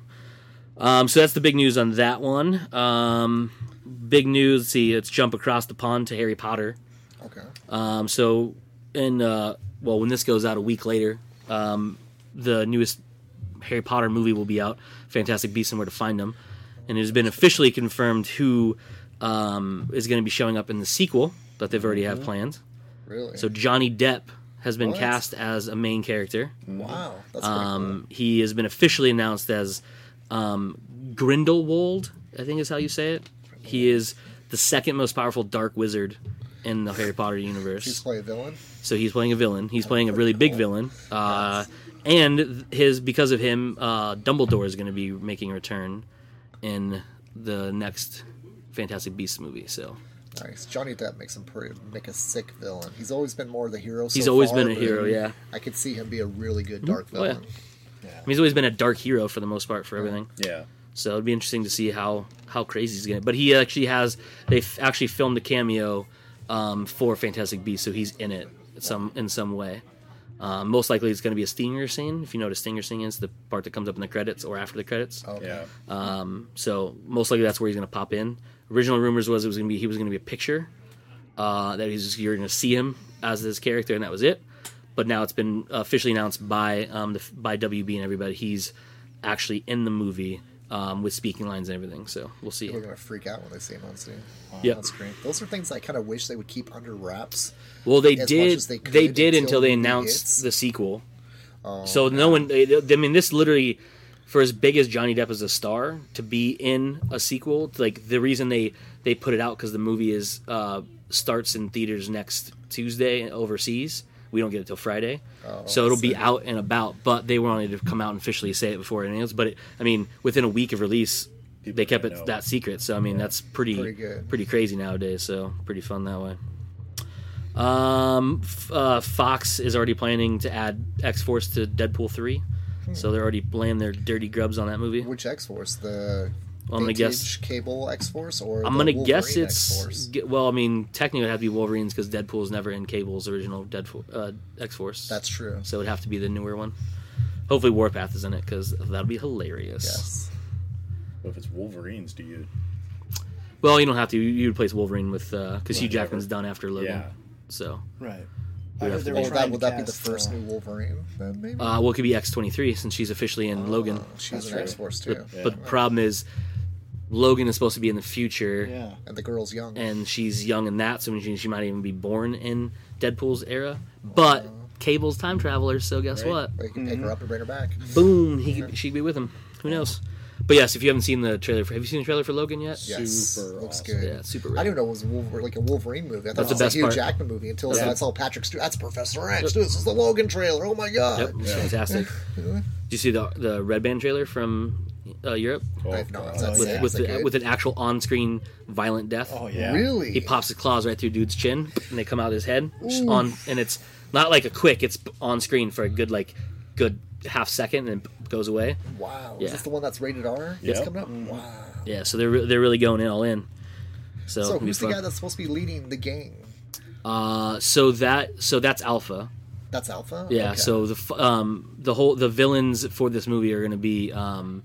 [SPEAKER 1] um, so that's the big news on that one. Um, big news. See, let's jump across the pond to Harry Potter.
[SPEAKER 3] Okay.
[SPEAKER 1] Um, so, in uh, well, when this goes out a week later, um, the newest Harry Potter movie will be out. Fantastic Beasts and Where to Find Them, and it has been officially confirmed who um, is going to be showing up in the sequel that they've already have planned.
[SPEAKER 3] Really?
[SPEAKER 1] So Johnny Depp has been
[SPEAKER 3] What?
[SPEAKER 1] cast as a main character.
[SPEAKER 3] wow. That's pretty
[SPEAKER 1] Um, he has been officially announced as um, Grindelwald, I think is how you say it. He is the second most powerful dark wizard in the Harry Potter
[SPEAKER 3] cool. He's
[SPEAKER 1] universe.
[SPEAKER 3] play a villain.
[SPEAKER 1] So he's playing a villain. He's playing a really big
[SPEAKER 3] cool.
[SPEAKER 1] villain. Uh, and his because of him, uh, Dumbledore is going to be making a return in the next Fantastic Beasts movie. So
[SPEAKER 3] Nice. Johnny Depp makes him pretty, make a sick villain. He's always been more the hero. So
[SPEAKER 1] He's always
[SPEAKER 3] far,
[SPEAKER 1] been a
[SPEAKER 3] but
[SPEAKER 1] hero, yeah.
[SPEAKER 3] I could see him be a really good dark
[SPEAKER 1] Oh, yeah.
[SPEAKER 3] villain.
[SPEAKER 4] Yeah.
[SPEAKER 1] I mean, he's always been a dark hero for the most part for everything.
[SPEAKER 2] Yeah.
[SPEAKER 1] So it'd be interesting to see how, how crazy he's going to. But he actually has they've actually filmed a cameo um, for Fantastic Beasts, so he's in it some in some way. Um, most likely it's going to be a stinger scene. If you know what a stinger scene is, the part that comes up in the credits or after the credits.
[SPEAKER 3] Okay.
[SPEAKER 2] Yeah.
[SPEAKER 1] Um, so most likely that's where he's going to pop in. Original rumors was it was going to be he was going to be a picture uh, that he's you're going to see him as this character, and that was it. But now it's been officially announced by um, the, by W B and everybody he's actually in the movie um, with speaking lines and everything. So we'll see.
[SPEAKER 3] People are gonna freak out when they see him on screen.
[SPEAKER 1] Yep.
[SPEAKER 3] On screen. Those are things I kind of wish they would keep under wraps.
[SPEAKER 1] Well, they
[SPEAKER 3] as much
[SPEAKER 1] did.
[SPEAKER 3] as they
[SPEAKER 1] They,
[SPEAKER 3] could
[SPEAKER 1] did
[SPEAKER 3] until
[SPEAKER 1] until they
[SPEAKER 3] the movie
[SPEAKER 1] announced
[SPEAKER 3] hits.
[SPEAKER 1] the sequel.
[SPEAKER 3] Oh,
[SPEAKER 1] So no one. I mean, this literally for as big as Johnny Depp is a star, to be in a sequel, like the reason they, they put it out because the movie is uh, starts in theaters next Tuesday overseas. We don't get it till Friday,
[SPEAKER 3] Oh,
[SPEAKER 1] so it'll
[SPEAKER 3] I
[SPEAKER 1] be
[SPEAKER 3] see.
[SPEAKER 1] out and about. But they wanted to come out and officially say it before anything else. But it, I mean, within a week of release,
[SPEAKER 2] People
[SPEAKER 1] they kept
[SPEAKER 2] don't
[SPEAKER 1] it
[SPEAKER 2] know.
[SPEAKER 1] that secret. So I mean, that's pretty
[SPEAKER 3] Pretty good.
[SPEAKER 1] pretty crazy nowadays. So pretty fun that way. Um, f- uh, Fox is already planning to add X Force to Deadpool three, so they're already laying their dirty grubs on that movie.
[SPEAKER 3] Which X Force? The
[SPEAKER 1] Well, I'm gonna
[SPEAKER 3] vintage
[SPEAKER 1] guess.
[SPEAKER 3] cable X Force, or
[SPEAKER 1] I'm
[SPEAKER 3] the
[SPEAKER 1] gonna
[SPEAKER 3] Wolverine
[SPEAKER 1] guess it's
[SPEAKER 3] X-Force?
[SPEAKER 1] ge- well. I mean, technically, it would have to be Wolverine's because Deadpool's never in Cable's original Deadpool uh, X Force.
[SPEAKER 3] That's true.
[SPEAKER 1] So it'd have to be the newer one. Hopefully, Warpath is in it because that'll be hilarious.
[SPEAKER 3] Yes.
[SPEAKER 2] But if it's Wolverines, do you?
[SPEAKER 1] Well, you don't have to. You you replace Wolverine with because Hugh
[SPEAKER 2] Whatever.
[SPEAKER 1] Jackman's done after Logan.
[SPEAKER 2] Yeah.
[SPEAKER 1] So,
[SPEAKER 4] Right.
[SPEAKER 1] We
[SPEAKER 4] I
[SPEAKER 1] have
[SPEAKER 4] heard they
[SPEAKER 1] to-
[SPEAKER 4] were
[SPEAKER 3] Oh,
[SPEAKER 4] trying
[SPEAKER 3] that
[SPEAKER 4] to
[SPEAKER 3] would that be the
[SPEAKER 4] cast,
[SPEAKER 3] first
[SPEAKER 4] uh,
[SPEAKER 3] new Wolverine? Then maybe.
[SPEAKER 1] uh, well, it could be X twenty-three since she's officially in Logan.
[SPEAKER 3] Oh, she's
[SPEAKER 2] That's
[SPEAKER 3] an
[SPEAKER 2] right.
[SPEAKER 3] X Force too.
[SPEAKER 2] Yeah.
[SPEAKER 1] But the problem is, Logan is supposed to be in the future.
[SPEAKER 4] Yeah.
[SPEAKER 3] And the girl's young.
[SPEAKER 1] And she's young in that, so she, she might even be born in Deadpool's era. But Cable's time traveler, so guess
[SPEAKER 2] Right.
[SPEAKER 1] what?
[SPEAKER 3] They can pick her up and bring her back.
[SPEAKER 1] Boom, he could, she'd be with him. Who knows? But yes, if you haven't seen the trailer, for, have you seen the trailer for Logan yet?
[SPEAKER 3] Yes,
[SPEAKER 2] Super
[SPEAKER 3] looks
[SPEAKER 2] awesome.
[SPEAKER 3] good.
[SPEAKER 1] Yeah, it's super.
[SPEAKER 3] I
[SPEAKER 1] Rad.
[SPEAKER 3] didn't know it was Wolver- like a Wolverine movie. I thought
[SPEAKER 1] That's
[SPEAKER 3] it was
[SPEAKER 1] the
[SPEAKER 3] a
[SPEAKER 1] best
[SPEAKER 3] Hugh
[SPEAKER 1] part.
[SPEAKER 3] Jackman movie until
[SPEAKER 1] Yeah.
[SPEAKER 3] I saw Patrick Stewart. That's Professor X. Dude, this is the Logan trailer. Oh my god!
[SPEAKER 1] Yep, it's fantastic. Did you see the the Red Band trailer from uh, Europe
[SPEAKER 2] Oh,
[SPEAKER 3] I've not.
[SPEAKER 2] God.
[SPEAKER 3] That's
[SPEAKER 1] with
[SPEAKER 3] yeah,
[SPEAKER 1] with,
[SPEAKER 3] is it
[SPEAKER 1] the,
[SPEAKER 3] good?
[SPEAKER 1] with an actual on-screen violent death?
[SPEAKER 4] Oh yeah.
[SPEAKER 3] Really?
[SPEAKER 1] He pops his claws right through dude's chin, and they come out of his head on, and it's not like a quick. It's on screen for a good like good half second, and it goes away.
[SPEAKER 3] Wow.
[SPEAKER 1] Yeah.
[SPEAKER 3] Is this the one that's rated R? It's
[SPEAKER 2] Yep.
[SPEAKER 3] coming up. Wow.
[SPEAKER 1] Yeah, so they're re- they're really going in all in. So,
[SPEAKER 3] So
[SPEAKER 1] it'll be
[SPEAKER 3] who's the
[SPEAKER 1] fun.
[SPEAKER 3] guy that's supposed to be leading the gang?
[SPEAKER 1] Uh, so that so that's Alpha.
[SPEAKER 3] That's Alpha.
[SPEAKER 1] Yeah.
[SPEAKER 3] Okay.
[SPEAKER 1] So the f- um the whole the villains for this movie are going to be um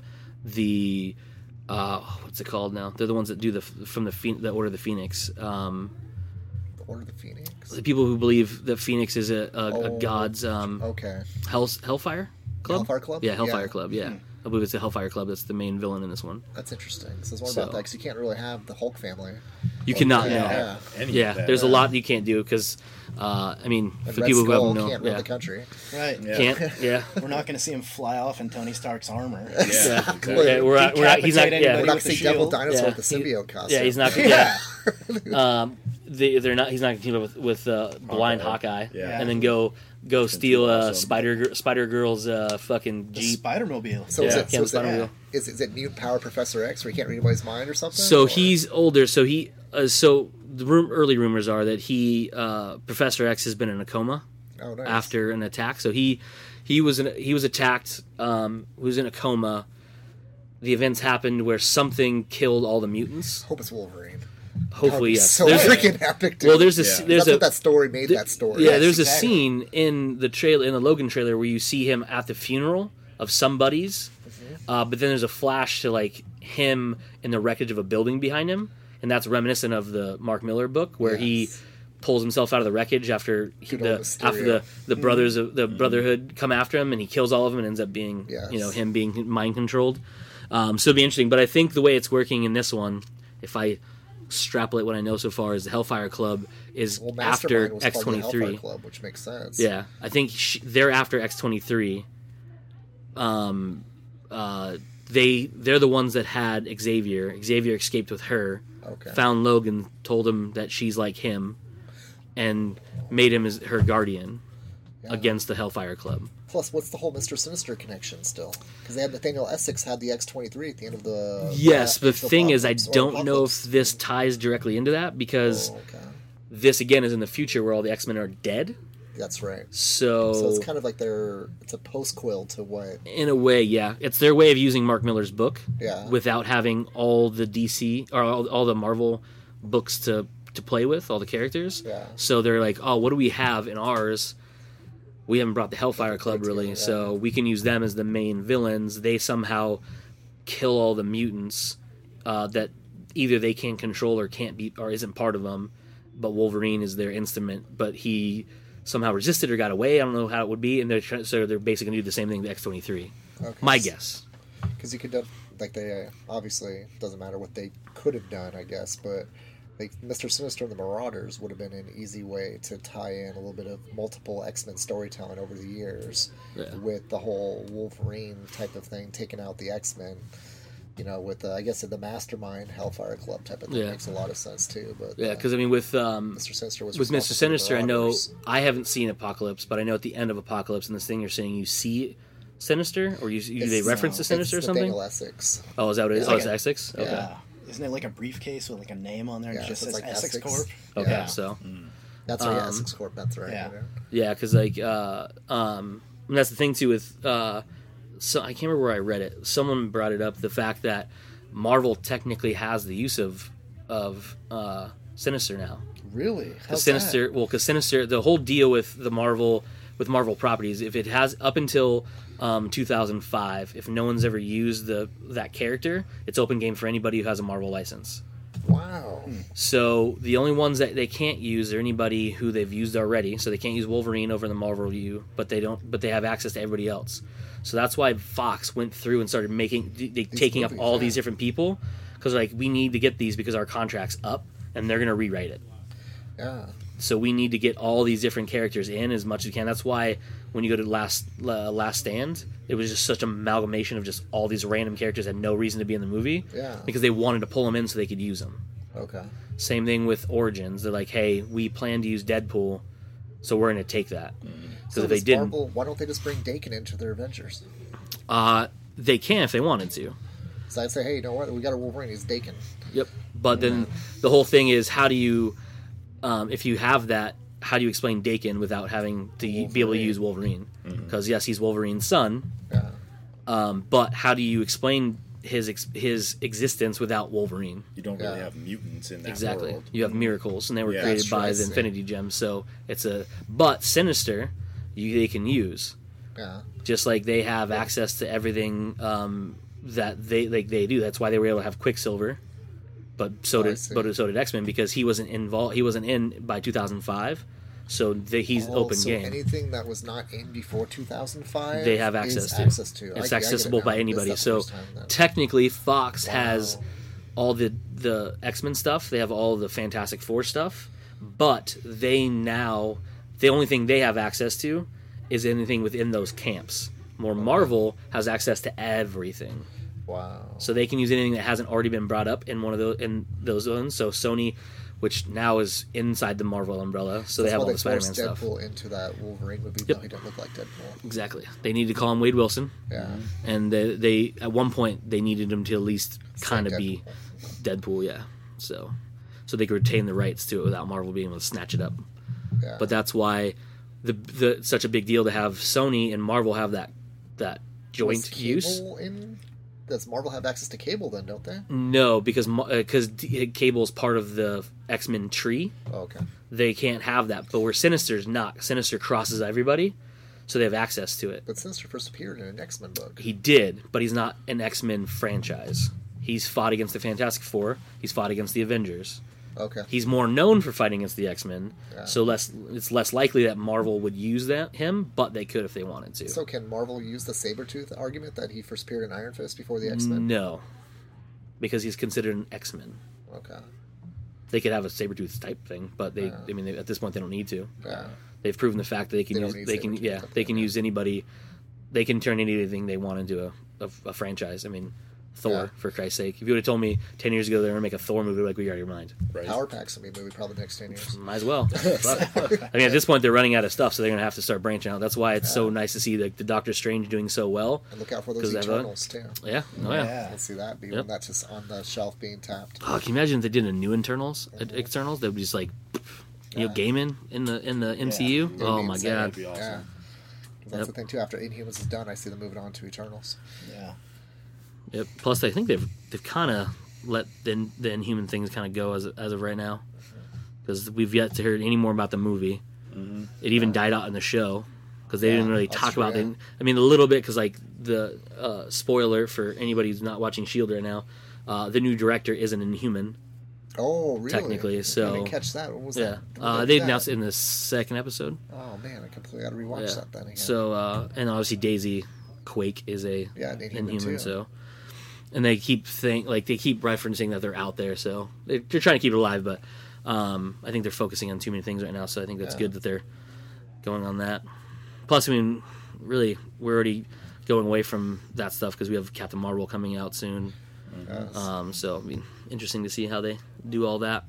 [SPEAKER 1] the uh what's it called now? They're the ones that do the from the Phe- the Order of the Phoenix. Um,
[SPEAKER 3] The Order of the Phoenix.
[SPEAKER 1] the people who believe that Phoenix is a, a, a
[SPEAKER 3] Oh,
[SPEAKER 1] god's um
[SPEAKER 3] Okay.
[SPEAKER 1] Hell's Hellfire Club.
[SPEAKER 3] Hellfire Club?
[SPEAKER 1] Yeah, Hellfire
[SPEAKER 3] Yeah.
[SPEAKER 1] Club. Yeah. I believe it's the Hellfire Club that's the main villain in this one.
[SPEAKER 3] That's interesting. So it's more
[SPEAKER 1] So-
[SPEAKER 3] about that because you can't really have the Hulk family.
[SPEAKER 1] You cannot
[SPEAKER 3] yeah.
[SPEAKER 1] know.
[SPEAKER 3] Yeah.
[SPEAKER 2] Any
[SPEAKER 1] Yeah,
[SPEAKER 2] of that.
[SPEAKER 1] there's a lot you can't do because, uh, I mean,
[SPEAKER 3] And
[SPEAKER 1] for
[SPEAKER 3] Red
[SPEAKER 1] people
[SPEAKER 3] Skull
[SPEAKER 1] who haven't
[SPEAKER 3] can't
[SPEAKER 1] known,
[SPEAKER 3] run
[SPEAKER 1] yeah,
[SPEAKER 3] the country.
[SPEAKER 4] Right.
[SPEAKER 2] Yeah.
[SPEAKER 1] can't, yeah,
[SPEAKER 4] We're not going to see him fly off in Tony Stark's armor.
[SPEAKER 2] Yeah,
[SPEAKER 1] yeah.
[SPEAKER 2] exactly.
[SPEAKER 1] Yeah, we're not, we're not, he's not,
[SPEAKER 4] Decapitate
[SPEAKER 1] yeah,
[SPEAKER 3] We're
[SPEAKER 4] anybody
[SPEAKER 3] not going
[SPEAKER 4] with
[SPEAKER 3] to
[SPEAKER 4] the
[SPEAKER 3] see Devil
[SPEAKER 4] shield.
[SPEAKER 3] Dinosaur
[SPEAKER 1] Yeah.
[SPEAKER 3] with the symbiote costume.
[SPEAKER 1] yeah, he's not, yeah. um, they, they're not, he's not going to team up with, with uh, blind
[SPEAKER 2] Hawkeye.
[SPEAKER 1] Hawkeye,
[SPEAKER 2] Yeah.
[SPEAKER 1] and then go go
[SPEAKER 2] That's
[SPEAKER 1] steal
[SPEAKER 2] too
[SPEAKER 1] uh,
[SPEAKER 2] awesome.
[SPEAKER 1] Spider Gir- Spider Girl's uh, fucking
[SPEAKER 4] The
[SPEAKER 1] jeep.
[SPEAKER 4] Spider-Mobile.
[SPEAKER 3] So
[SPEAKER 1] Yeah,
[SPEAKER 3] is it, so
[SPEAKER 1] Cam
[SPEAKER 3] is, it,
[SPEAKER 1] Spider-Wheel.
[SPEAKER 3] is, is it Mutant Power Professor X where he can't read anybody's mind or something?
[SPEAKER 1] So
[SPEAKER 3] or-
[SPEAKER 1] he's older. So he, uh, so the room, early rumors are that he, uh, Professor X, has been in a coma
[SPEAKER 3] oh, nice.
[SPEAKER 1] after an attack. So he he was in, he was attacked. Um, was in a coma. The events happened where something killed all the mutants.
[SPEAKER 3] Hope it's Wolverine.
[SPEAKER 1] Hopefully,
[SPEAKER 3] That would be
[SPEAKER 1] yes.
[SPEAKER 3] So
[SPEAKER 1] There's a-
[SPEAKER 3] freaking epic, dude.
[SPEAKER 1] well, there's a
[SPEAKER 2] Yeah.
[SPEAKER 1] there's
[SPEAKER 3] That's
[SPEAKER 1] a
[SPEAKER 3] what that story made. That story.
[SPEAKER 1] yeah.
[SPEAKER 4] Yes,
[SPEAKER 1] There's a
[SPEAKER 4] exactly.
[SPEAKER 1] scene in the trailer in the Logan trailer where you see him at the funeral of somebody's, uh, but then there's a flash to like him in the wreckage of a building behind him, and that's reminiscent of the Mark Miller book where he
[SPEAKER 3] Yes.
[SPEAKER 1] pulls himself out of the wreckage after he,
[SPEAKER 3] Good old
[SPEAKER 1] the
[SPEAKER 3] Mysterio.
[SPEAKER 1] after the the brothers of the Brotherhood come after him, and he kills all of them and ends up being
[SPEAKER 3] Yes.
[SPEAKER 1] you know him being mind controlled. Um, so it'll be interesting, but I think the way it's working in this one, if I extrapolate what I know so far, is the Hellfire Club is
[SPEAKER 3] Well,
[SPEAKER 1] after
[SPEAKER 3] Mastermind was
[SPEAKER 1] X
[SPEAKER 3] called the
[SPEAKER 1] twenty-three.
[SPEAKER 3] Hellfire Club, which makes sense.
[SPEAKER 1] Yeah, I think sh they're after X twenty-three. Um, uh, they they're the ones that had Xavier. Xavier escaped with her,
[SPEAKER 3] Okay.
[SPEAKER 1] found Logan, told him that she's like him, and made him as her guardian
[SPEAKER 3] Yeah.
[SPEAKER 1] against the Hellfire Club.
[SPEAKER 3] Plus, what's the whole Mister Sinister connection still? Because they had Nathaniel Essex had the X twenty-three at the end of the.
[SPEAKER 1] Yes,
[SPEAKER 3] uh,
[SPEAKER 1] the thing is, I
[SPEAKER 3] Apocalypse or
[SPEAKER 1] don't know
[SPEAKER 3] Apocalypse.
[SPEAKER 1] if this ties directly into that because
[SPEAKER 3] Oh, okay.
[SPEAKER 1] this again is in the future where all the X-Men are dead.
[SPEAKER 3] That's right.
[SPEAKER 1] So,
[SPEAKER 3] So it's kind of like their. It's a post-quill to what.
[SPEAKER 1] in a way, yeah, it's their way of using Mark Miller's book
[SPEAKER 3] Yeah.
[SPEAKER 1] without having all the D C or all, all the Marvel books to to play with, all the characters.
[SPEAKER 3] Yeah.
[SPEAKER 1] So they're like, oh, what do we have in ours? We haven't brought the Hellfire Club really,
[SPEAKER 3] Yeah.
[SPEAKER 1] so we can use them as the main villains. They somehow kill all the mutants uh, that either they can control or can't be or isn't part of them. But Wolverine is their instrument, but he somehow resisted or got away. I don't know how it would be, and they're trying, so they're basically gonna do the same thing to X twenty-three.
[SPEAKER 3] Okay.
[SPEAKER 1] My guess.
[SPEAKER 3] Because you could do, like they uh, obviously doesn't matter what they could have done, I guess, but like Mister Sinister and the Marauders would have been an easy way to tie in a little bit of multiple X-Men storytelling over the years
[SPEAKER 1] Yeah.
[SPEAKER 3] with the whole Wolverine type of thing, taking out the X-Men. You know, with uh, I guess the Mastermind Hellfire Club type of thing
[SPEAKER 1] Yeah.
[SPEAKER 3] makes a lot of sense too. But
[SPEAKER 1] Yeah,
[SPEAKER 3] uh,
[SPEAKER 1] because I mean, with um,
[SPEAKER 3] Mister Sinister was
[SPEAKER 1] with Mister
[SPEAKER 3] responsible for the
[SPEAKER 1] Sinister, I know
[SPEAKER 3] Marauders.
[SPEAKER 1] I haven't seen Apocalypse, but I know at the end of Apocalypse in this thing, you're saying you see Sinister, or you, you they
[SPEAKER 3] It's-
[SPEAKER 1] reference
[SPEAKER 3] no,
[SPEAKER 1] to Sinister or
[SPEAKER 3] it's
[SPEAKER 1] something?
[SPEAKER 3] Nathaniel Essex.
[SPEAKER 1] Oh, is that what it is?
[SPEAKER 3] It's
[SPEAKER 1] Oh,
[SPEAKER 3] like
[SPEAKER 1] it's
[SPEAKER 3] a-
[SPEAKER 1] Essex. Okay.
[SPEAKER 3] yeah.
[SPEAKER 4] Yeah. Isn't it like a briefcase with like a name on there and
[SPEAKER 3] Yeah,
[SPEAKER 4] it just
[SPEAKER 3] it's
[SPEAKER 4] says
[SPEAKER 3] like
[SPEAKER 4] Essex
[SPEAKER 3] Essex.
[SPEAKER 4] Corp?
[SPEAKER 1] Okay.
[SPEAKER 3] Yeah.
[SPEAKER 1] So
[SPEAKER 3] That's right,
[SPEAKER 1] Um,
[SPEAKER 3] Essex Corp. That's right.
[SPEAKER 4] yeah.
[SPEAKER 1] yeah, because like uh, um, and that's the thing too with uh, so I can't remember where I read it. Someone brought it up, the fact that Marvel technically has the use of of uh, Sinister now.
[SPEAKER 3] Really?
[SPEAKER 1] Because
[SPEAKER 3] How's
[SPEAKER 1] Sinister,
[SPEAKER 3] that?
[SPEAKER 1] well, because Sinister, the whole deal with the Marvel, with Marvel properties, if it has up until um, two thousand five, if no one's ever used the that character, it's open game for anybody who has a Marvel license.
[SPEAKER 3] Wow.
[SPEAKER 1] So the only ones that they can't use are anybody who they've used already. So they can't use Wolverine over in the Marvel U, but they don't. But they have access to everybody else. So that's why Fox went through and started making, they, taking
[SPEAKER 3] movies,
[SPEAKER 1] up all
[SPEAKER 3] yeah.
[SPEAKER 1] these different people, because like we need to get these because our contract's up, and they're gonna rewrite it.
[SPEAKER 3] Yeah.
[SPEAKER 1] So we need to get all these different characters in as much as we can. That's why when you go to Last uh, Last Stand, it was just such an amalgamation of just all these random characters that had no reason to be in the movie.
[SPEAKER 3] Yeah.
[SPEAKER 1] Because they wanted to pull them in so they could use them.
[SPEAKER 3] Okay.
[SPEAKER 1] Same thing with Origins. They're like, hey, we plan to use Deadpool, so we're going to take that. Because
[SPEAKER 3] So
[SPEAKER 1] if they
[SPEAKER 3] does
[SPEAKER 1] didn't,
[SPEAKER 3] Marvel, why don't they just bring Dakin into their Avengers?
[SPEAKER 1] uh, they can if they wanted to.
[SPEAKER 3] So I'd say, hey, you know what? We got a Wolverine. He's Dakin.
[SPEAKER 1] Yep. But then the whole thing is, how do you, um, if you have that, how do you explain Dakin without having to be able to
[SPEAKER 3] Wolverine.
[SPEAKER 1] use Wolverine? Because yes, he's Wolverine's son,
[SPEAKER 3] Yeah.
[SPEAKER 1] um, but how do you explain his ex- his existence without Wolverine?
[SPEAKER 2] You don't really
[SPEAKER 3] Yeah.
[SPEAKER 2] have mutants in that
[SPEAKER 1] Exactly.
[SPEAKER 2] world.
[SPEAKER 1] You have miracles, and they were
[SPEAKER 2] Yeah,
[SPEAKER 1] created
[SPEAKER 3] that's
[SPEAKER 1] by
[SPEAKER 3] true, I
[SPEAKER 1] the
[SPEAKER 3] see.
[SPEAKER 1] Infinity Gems. So it's a but Sinister, you they can use.
[SPEAKER 3] Yeah.
[SPEAKER 1] Just like they have access to everything um, that they like they do. That's why they were able to have Quicksilver, but so
[SPEAKER 3] Oh, I
[SPEAKER 1] did
[SPEAKER 3] see.
[SPEAKER 1] but so did X Men, because he wasn't involved. He wasn't in by two thousand five, so they, he's
[SPEAKER 3] Oh,
[SPEAKER 1] open
[SPEAKER 3] so
[SPEAKER 1] game.
[SPEAKER 3] anything that was not in before two thousand five,
[SPEAKER 1] They have access
[SPEAKER 3] is
[SPEAKER 1] to.
[SPEAKER 3] access to. I-
[SPEAKER 1] It's
[SPEAKER 3] I get it
[SPEAKER 1] accessible
[SPEAKER 3] now.
[SPEAKER 1] by
[SPEAKER 3] This is
[SPEAKER 1] anybody.
[SPEAKER 3] the
[SPEAKER 1] So
[SPEAKER 3] first time that-
[SPEAKER 1] technically, Fox
[SPEAKER 3] Wow.
[SPEAKER 1] has all the the X Men stuff. They have all the Fantastic Four stuff, but they now the only thing they have access to is anything within those camps. More Marvel has access to everything,
[SPEAKER 3] wow.
[SPEAKER 1] so they can use anything that hasn't already been brought up in one of those in those ones. So Sony, which now is inside the Marvel umbrella, so they
[SPEAKER 3] That's
[SPEAKER 1] have
[SPEAKER 3] why
[SPEAKER 1] all the Spider-Man
[SPEAKER 3] forced
[SPEAKER 1] stuff.
[SPEAKER 3] Deadpool into that Wolverine movie,
[SPEAKER 1] Yep.
[SPEAKER 3] though he didn't look like Deadpool.
[SPEAKER 1] Exactly. They need to call him Wade Wilson,
[SPEAKER 3] Yeah.
[SPEAKER 1] and they, they at one point they needed him to at least kind of
[SPEAKER 3] Say
[SPEAKER 1] be Deadpool, yeah. So, so they could retain the rights to it without Marvel being able to snatch it up.
[SPEAKER 3] Yeah.
[SPEAKER 1] But that's why the the it's such a big deal to have Sony and Marvel have that that
[SPEAKER 3] Was
[SPEAKER 1] joint use.
[SPEAKER 3] Cable in? Does Marvel have access to Cable then? Don't they?
[SPEAKER 1] No, because because Cable is part of the X Men tree.
[SPEAKER 3] Oh, okay.
[SPEAKER 1] They can't have that. But where Sinister's not, Sinister crosses everybody, so they have access to it.
[SPEAKER 3] But Sinister first appeared in an X Men book.
[SPEAKER 1] He did, but he's not an X Men franchise. He's fought against the Fantastic Four. He's fought against the Avengers.
[SPEAKER 3] Okay.
[SPEAKER 1] He's more known for fighting against the X Men,
[SPEAKER 3] Yeah.
[SPEAKER 1] so less it's less likely that Marvel would use that him, but they could if they wanted to.
[SPEAKER 3] So can Marvel use the Sabretooth argument that he first appeared in Iron Fist before the X Men?
[SPEAKER 1] No, because he's considered an X Men.
[SPEAKER 3] Okay.
[SPEAKER 1] They could have a Sabretooth type thing, but they,
[SPEAKER 3] Yeah.
[SPEAKER 1] I mean, they, at this point, they don't need to.
[SPEAKER 3] Yeah.
[SPEAKER 1] They've proven the fact that they can
[SPEAKER 3] They don't
[SPEAKER 1] use,
[SPEAKER 3] need
[SPEAKER 1] they can,
[SPEAKER 3] Sabretooth
[SPEAKER 1] yeah,
[SPEAKER 3] type
[SPEAKER 1] they
[SPEAKER 3] thing,
[SPEAKER 1] can
[SPEAKER 3] yeah.
[SPEAKER 1] use anybody. They can turn anything they want into a, a, a franchise. I mean, Thor,
[SPEAKER 3] Yeah.
[SPEAKER 1] for Christ's sake. If you would have told me ten years ago they were going to make a Thor movie, like, we out of your mind.
[SPEAKER 2] Right?
[SPEAKER 3] Power Pack's gonna be a movie probably the next ten years.
[SPEAKER 1] Might as well. But, I mean, at this point, they're running out of stuff, so they're going to have to start branching out. That's why it's so nice to see the, the Doctor Strange doing so well.
[SPEAKER 3] And look out for those
[SPEAKER 1] 'Cause I've, uh,
[SPEAKER 3] Eternals too.
[SPEAKER 1] Yeah, oh yeah.
[SPEAKER 4] Yeah.
[SPEAKER 3] Let's see that be
[SPEAKER 1] Yep.
[SPEAKER 3] when that's just on the shelf being tapped.
[SPEAKER 1] Oh, can you imagine if they did a new Internals, uh, Externals? They would be just like, you know,
[SPEAKER 3] Yeah.
[SPEAKER 1] Gaiman in the in the M C U.
[SPEAKER 3] Yeah.
[SPEAKER 1] Oh
[SPEAKER 3] It'd be
[SPEAKER 1] my
[SPEAKER 3] insane.
[SPEAKER 1] god.
[SPEAKER 2] That'd be awesome.
[SPEAKER 3] Yeah. That's
[SPEAKER 1] Yep.
[SPEAKER 3] the thing too. After Inhumans is done, I see them moving on to Eternals.
[SPEAKER 4] Yeah.
[SPEAKER 1] Yep. Plus, I think they've they've kind of let the the Inhuman things kind of go as as of right now, because we've yet to hear any more about the movie. It even died out in the show because they
[SPEAKER 3] Yeah,
[SPEAKER 1] didn't really
[SPEAKER 3] that's
[SPEAKER 1] talk
[SPEAKER 3] true,
[SPEAKER 1] about
[SPEAKER 3] yeah.
[SPEAKER 1] it. I mean, a little bit because like the uh, spoiler for anybody who's not watching Shield right now, uh, the new director is an Inhuman.
[SPEAKER 3] Oh, really?
[SPEAKER 1] Technically, so-
[SPEAKER 3] I didn't catch that. What was
[SPEAKER 1] Yeah,
[SPEAKER 3] that? When
[SPEAKER 1] uh,
[SPEAKER 3] did
[SPEAKER 1] they
[SPEAKER 3] that?
[SPEAKER 1] announced it in the second episode.
[SPEAKER 3] Oh man, I completely got to rewatch
[SPEAKER 1] Yeah.
[SPEAKER 3] that then again.
[SPEAKER 1] So uh, and obviously Daisy Quake is a
[SPEAKER 3] Yeah, an Inhuman,
[SPEAKER 1] Inhuman.
[SPEAKER 3] too.
[SPEAKER 1] So and they keep think like they keep referencing that they're out there, so they're, they're trying to keep it alive. But um, I think they're focusing on too many things right now, so I think that's
[SPEAKER 3] Yeah.
[SPEAKER 1] good that they're going on that. Plus, I mean, really, we're already going away from that stuff because we have Captain Marvel coming out soon.
[SPEAKER 3] Yes.
[SPEAKER 1] Um, so, I mean, interesting to see how they do all that.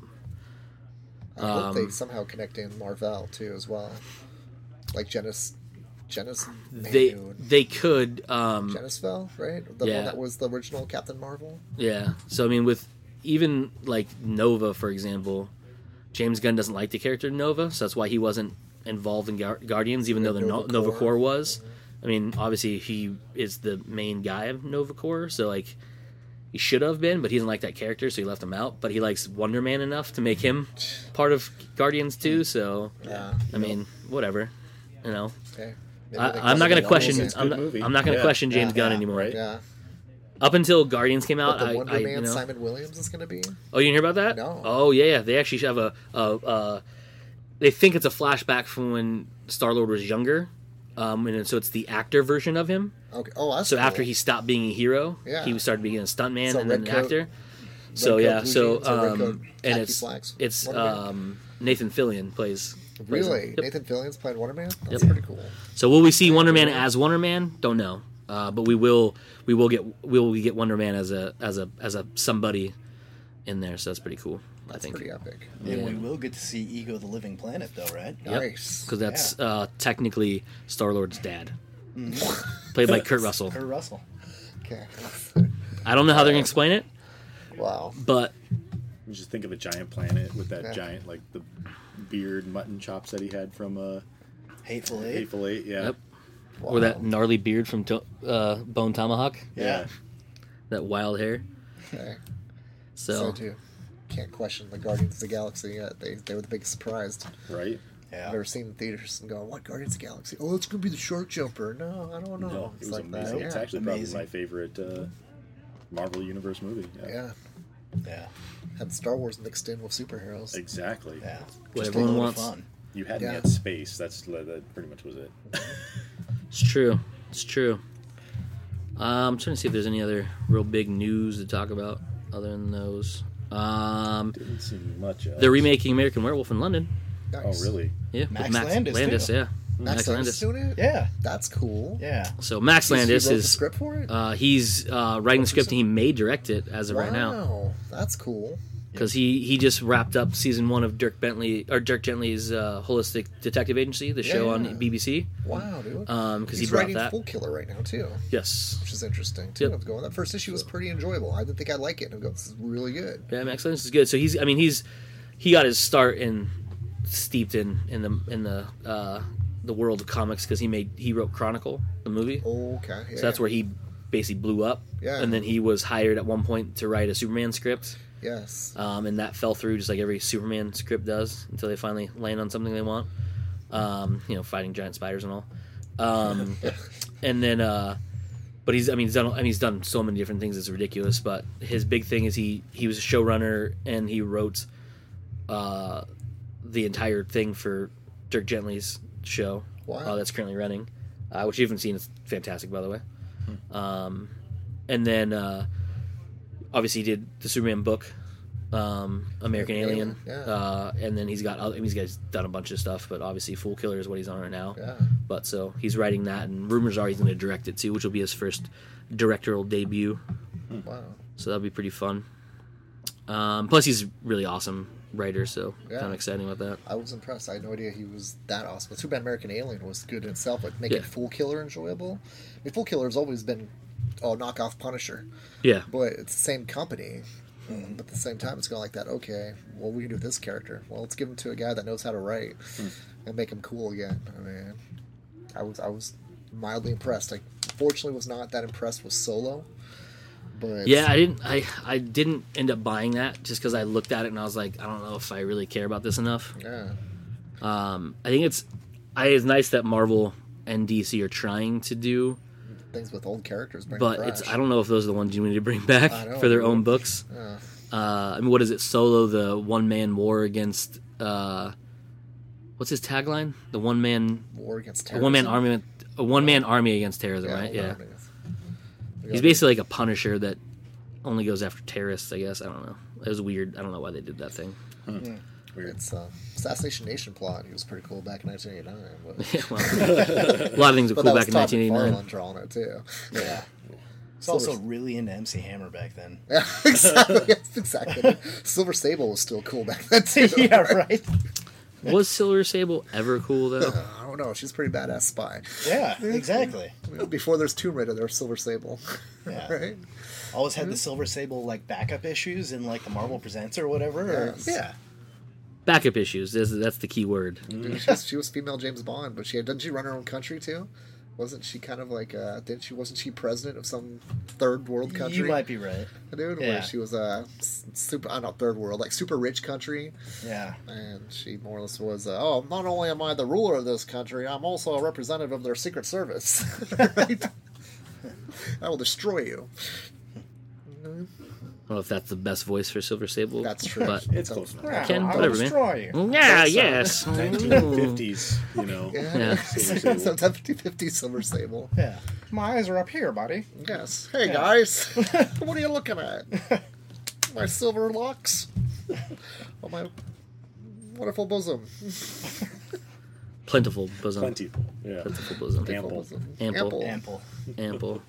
[SPEAKER 3] I hope they
[SPEAKER 1] um,
[SPEAKER 3] somehow connect in Marvel too as well, like Genis, Genis,
[SPEAKER 1] They
[SPEAKER 3] Manu-
[SPEAKER 1] they could, um,
[SPEAKER 3] Genisvel, right? The
[SPEAKER 1] Yeah.
[SPEAKER 3] one that was the original Captain Marvel.
[SPEAKER 1] yeah. So, I mean, with even like Nova, for example, James Gunn doesn't like the character Nova, so that's why he wasn't involved in Gar- Guardians, even though the
[SPEAKER 3] Nova
[SPEAKER 1] Nova, Nova
[SPEAKER 3] Corps.
[SPEAKER 1] Corps was. I mean, obviously he is the main guy of Nova Corps, so like he should have been, but he doesn't like that character, so he left him out. But he likes Wonder Man enough to make him part of Guardians too. So
[SPEAKER 3] Yeah.
[SPEAKER 1] I mean, whatever, you know.
[SPEAKER 3] Okay. Maybe
[SPEAKER 1] I,
[SPEAKER 3] they
[SPEAKER 1] I'm not going to
[SPEAKER 3] cover
[SPEAKER 1] question.
[SPEAKER 3] the
[SPEAKER 2] It's a
[SPEAKER 1] I'm
[SPEAKER 2] good
[SPEAKER 1] not,
[SPEAKER 2] movie.
[SPEAKER 1] I'm not going to
[SPEAKER 2] Yeah.
[SPEAKER 1] question James
[SPEAKER 3] Yeah.
[SPEAKER 1] Gunn
[SPEAKER 3] Yeah.
[SPEAKER 1] anymore.
[SPEAKER 2] Right.
[SPEAKER 3] Yeah.
[SPEAKER 1] Up until Guardians came out,
[SPEAKER 3] But the
[SPEAKER 1] I,
[SPEAKER 3] Wonder
[SPEAKER 1] I
[SPEAKER 3] Man
[SPEAKER 1] you know.
[SPEAKER 3] Simon Williams is going to be.
[SPEAKER 1] Oh, you didn't hear about that?
[SPEAKER 3] No.
[SPEAKER 1] Oh yeah, yeah. They actually have a. a, a they think it's a flashback from when Star Lord was younger, um, and so it's the actor version of him.
[SPEAKER 3] Okay. Oh, that's
[SPEAKER 1] So
[SPEAKER 3] cool.
[SPEAKER 1] after he stopped being a hero,
[SPEAKER 3] Yeah.
[SPEAKER 1] he started being a stuntman
[SPEAKER 3] So
[SPEAKER 1] and then
[SPEAKER 3] red
[SPEAKER 1] an
[SPEAKER 3] coat-
[SPEAKER 1] actor. So
[SPEAKER 3] coat,
[SPEAKER 1] yeah,
[SPEAKER 3] blue
[SPEAKER 1] so
[SPEAKER 3] jeans, or red
[SPEAKER 1] um,
[SPEAKER 3] coat,
[SPEAKER 1] and
[SPEAKER 3] khaki
[SPEAKER 1] it's
[SPEAKER 3] slacks,
[SPEAKER 1] it's
[SPEAKER 3] Wonder Man?
[SPEAKER 1] um, Nathan Fillion plays. plays him.
[SPEAKER 3] Really,
[SPEAKER 1] Yep.
[SPEAKER 3] Nathan Fillion's playing Wonder Man. That's
[SPEAKER 1] Yep.
[SPEAKER 3] pretty cool.
[SPEAKER 1] So will we see Wonder Man as Wonder Man? Don't know, uh, but we will. We will get. We will get Wonder Man as a as a as a somebody in there. So that's pretty cool. I
[SPEAKER 3] That's
[SPEAKER 1] think
[SPEAKER 3] pretty epic.
[SPEAKER 4] And
[SPEAKER 1] Yeah.
[SPEAKER 4] we will get to see Ego the Living Planet, though, right?
[SPEAKER 1] Yep.
[SPEAKER 3] Nice.
[SPEAKER 1] because that's uh, technically Star Lord's dad, played by Kurt Russell.
[SPEAKER 4] Kurt Russell.
[SPEAKER 3] Okay.
[SPEAKER 1] I don't know how they're gonna explain it,
[SPEAKER 3] Wow.
[SPEAKER 1] but
[SPEAKER 2] You just think of a giant planet with that
[SPEAKER 3] Yeah.
[SPEAKER 2] giant, like the beard mutton chops that he had from uh,
[SPEAKER 4] Hateful Eight.
[SPEAKER 2] Hateful Eight. Yeah.
[SPEAKER 1] Yep.
[SPEAKER 3] Wow.
[SPEAKER 1] or that gnarly beard from to- uh, Bone Tomahawk,
[SPEAKER 4] Yeah.
[SPEAKER 1] that wild hair.
[SPEAKER 3] Okay.
[SPEAKER 1] So,
[SPEAKER 3] So too. Can't question the Guardians of the Galaxy yet. They they were the biggest surprise.
[SPEAKER 2] Right.
[SPEAKER 4] Yeah.
[SPEAKER 3] I've never seen in theaters and going, what Guardians of the Galaxy? Oh, it's gonna be the Shark Jumper. No, I don't know.
[SPEAKER 2] No, it
[SPEAKER 3] it's
[SPEAKER 2] was
[SPEAKER 3] like
[SPEAKER 2] amazing.
[SPEAKER 3] that.
[SPEAKER 2] It's
[SPEAKER 3] Yeah.
[SPEAKER 2] actually
[SPEAKER 4] Amazing.
[SPEAKER 2] probably my favorite uh, Marvel Universe movie. Yeah.
[SPEAKER 3] yeah.
[SPEAKER 4] Yeah.
[SPEAKER 3] Had Star Wars mixed in with superheroes.
[SPEAKER 2] Exactly.
[SPEAKER 4] Yeah.
[SPEAKER 1] What
[SPEAKER 4] Just
[SPEAKER 1] everyone
[SPEAKER 4] a load
[SPEAKER 1] wants.
[SPEAKER 4] of fun.
[SPEAKER 2] You had
[SPEAKER 3] Yeah.
[SPEAKER 2] me at space. That's that pretty much was it.
[SPEAKER 1] it's true. It's true. Um, I'm trying to see if there's any other real big news to talk about other than those. Um,
[SPEAKER 2] Didn't see much of.
[SPEAKER 1] they're remaking American Werewolf in London.
[SPEAKER 2] Oh,
[SPEAKER 3] Nice.
[SPEAKER 2] really?
[SPEAKER 1] Yeah, with
[SPEAKER 4] Max Landis, too.
[SPEAKER 1] yeah.
[SPEAKER 3] Max Landis is doing it?
[SPEAKER 4] Yeah.
[SPEAKER 3] That's cool.
[SPEAKER 4] Yeah.
[SPEAKER 1] So Max
[SPEAKER 3] He
[SPEAKER 1] Landis
[SPEAKER 3] wrote the
[SPEAKER 1] is
[SPEAKER 3] script for it?
[SPEAKER 1] uh, he's uh, writing the script and he may direct it as of
[SPEAKER 3] wow.
[SPEAKER 1] right now
[SPEAKER 3] That's cool.
[SPEAKER 1] because he, he just wrapped up season one of Dirk Bentley or Dirk Gently's uh, Holistic Detective Agency, the show
[SPEAKER 3] Yeah.
[SPEAKER 1] on B B C.
[SPEAKER 3] Wow, dude.
[SPEAKER 1] Um, because he
[SPEAKER 3] He's
[SPEAKER 1] brought
[SPEAKER 3] writing
[SPEAKER 1] that.
[SPEAKER 3] Full Killer right now, too,
[SPEAKER 1] Yes.
[SPEAKER 3] which is interesting, too.
[SPEAKER 1] Yep.
[SPEAKER 3] I was going, that first issue was pretty enjoyable. I didn't think I'd like it. And I go, this is really good.
[SPEAKER 1] Yeah, Max Landis is good. So he's I mean he's he got his start in steeped in in the in the uh, the world of comics because he made he wrote Chronicle, the movie.
[SPEAKER 3] Okay. Yeah.
[SPEAKER 1] So that's where he basically blew up.
[SPEAKER 3] Yeah.
[SPEAKER 1] And then he was hired at one point to write a Superman script.
[SPEAKER 3] Yes.
[SPEAKER 1] Um, and that fell through just like every Superman script does until they finally land on something they want. Um, you know, fighting giant spiders and all. Um, and then, uh, but he's, I mean, he's done, I mean, he's done so many different things. It's ridiculous. But his big thing is he, he was a showrunner and he wrote, uh, the entire thing for Dirk Gently's show.
[SPEAKER 3] Wow.
[SPEAKER 1] Uh, that's currently running, uh, which you haven't seen. It's fantastic, by the way. Um, and then, uh, obviously he did the Superman book, um, American
[SPEAKER 3] American
[SPEAKER 1] Alien,
[SPEAKER 3] Alien, yeah.
[SPEAKER 1] uh, and then he's got other, I mean, he's got- he's done a bunch of stuff, but obviously Fool Killer is what he's on right now.
[SPEAKER 3] Yeah.
[SPEAKER 1] But so he's writing that, and rumors are he's going to direct it too, which will be his first directorial debut.
[SPEAKER 3] Wow.
[SPEAKER 1] So that'll be pretty fun. Um, plus, he's a really awesome writer, so
[SPEAKER 3] Yeah.
[SPEAKER 1] kind of exciting about that.
[SPEAKER 3] I was impressed. I had no idea he was that awesome. But Superman American Alien was good in itself, but making
[SPEAKER 1] Yeah.
[SPEAKER 3] Fool Killer enjoyable. I mean, Fool Killer has always been oh knockoff Punisher,
[SPEAKER 1] Yeah,
[SPEAKER 3] but it's the same company. Um, but at the same time, it's going like that. Okay, well, we can do this character. Well, let's give him to a guy that knows how to write and make him cool again. I mean, I was I was mildly impressed. I fortunately was not that impressed with Solo, but
[SPEAKER 1] yeah. I didn't. I I didn't end up buying that just because I looked at it and I was like, I don't know if I really care about this enough.
[SPEAKER 3] yeah,
[SPEAKER 1] Um, I think it's. I it's nice that Marvel and D C are trying to do,
[SPEAKER 3] things with old characters, bring
[SPEAKER 1] but
[SPEAKER 3] fresh.
[SPEAKER 1] it's. I don't know if those are the ones you need to bring back
[SPEAKER 3] I know,
[SPEAKER 1] for their
[SPEAKER 3] dude.
[SPEAKER 1] own books.
[SPEAKER 3] Yeah.
[SPEAKER 1] Uh, I mean, what is it? Solo, the one man war against. Uh, what's his tagline? The one man,
[SPEAKER 3] War against
[SPEAKER 1] a
[SPEAKER 3] terrorism.
[SPEAKER 1] one man army, a one man army against terrorism,
[SPEAKER 3] Yeah,
[SPEAKER 1] right?
[SPEAKER 3] one
[SPEAKER 1] Yeah.
[SPEAKER 3] man army.
[SPEAKER 1] He's basically like a Punisher that only goes after terrorists, I guess. I don't know. It was weird. I don't know why they did that thing.
[SPEAKER 2] Weird.
[SPEAKER 3] It's uh, Assassination Nation plot. It was pretty cool back in nineteen eighty-nine. But,
[SPEAKER 1] Yeah, well, a lot of things were
[SPEAKER 3] but
[SPEAKER 1] cool
[SPEAKER 3] that
[SPEAKER 1] back
[SPEAKER 3] was
[SPEAKER 1] in
[SPEAKER 3] Todd
[SPEAKER 1] nineteen eighty-nine.
[SPEAKER 3] McFarlane drawing it too.
[SPEAKER 4] Yeah. It's also really into M C Hammer back then.
[SPEAKER 3] Yeah, exactly. Yes, exactly. Silver Sable was still cool back then too.
[SPEAKER 4] Yeah, right.
[SPEAKER 1] Was Silver Sable ever cool, though?
[SPEAKER 3] I don't know. She's a pretty badass spy.
[SPEAKER 4] Yeah, exactly.
[SPEAKER 3] Before there's Tomb Raider, there's Silver Sable.
[SPEAKER 4] Yeah.
[SPEAKER 3] Right?
[SPEAKER 4] Always had the Silver Sable like backup issues in like the Marvel Presents or whatever. Or,
[SPEAKER 3] Yes.
[SPEAKER 4] yeah.
[SPEAKER 1] Backup issues. That's, that's the key word.
[SPEAKER 3] Dude, she, was, she was female James Bond, but she had, didn't she run her own country too? Wasn't she kind of like uh didn't she wasn't she president of some third world country?
[SPEAKER 4] You might be right.
[SPEAKER 3] Dude,
[SPEAKER 4] Yeah.
[SPEAKER 3] where she was a uh, super I don't know, third world, like super rich country.
[SPEAKER 4] Yeah.
[SPEAKER 3] And she more or less was, uh, oh, not only am I the ruler of this country, I'm also a representative of their secret service. Right? I will destroy you.
[SPEAKER 1] I don't know if that's the best voice for Silver Sable.
[SPEAKER 3] That's true.
[SPEAKER 1] But
[SPEAKER 2] It's close enough.
[SPEAKER 4] Yeah,
[SPEAKER 1] Ken,
[SPEAKER 4] I will
[SPEAKER 1] whatever, man.
[SPEAKER 4] destroy you.
[SPEAKER 1] yeah, yes.
[SPEAKER 2] nineteen fifties, you know.
[SPEAKER 3] Yeah.
[SPEAKER 2] Silver Sable.
[SPEAKER 3] So fifty fifty Silver Sable.
[SPEAKER 4] Yeah. My eyes are up here, buddy.
[SPEAKER 3] Yes. Hey,
[SPEAKER 4] Yeah.
[SPEAKER 3] guys. What are you looking at? My silver locks? Oh, my wonderful bosom.
[SPEAKER 1] Plentiful bosom.
[SPEAKER 2] Plentiful. Yeah.
[SPEAKER 1] Plentiful bosom.
[SPEAKER 2] Ample.
[SPEAKER 3] Bosom.
[SPEAKER 1] Ample.
[SPEAKER 4] Ample.
[SPEAKER 1] Ample.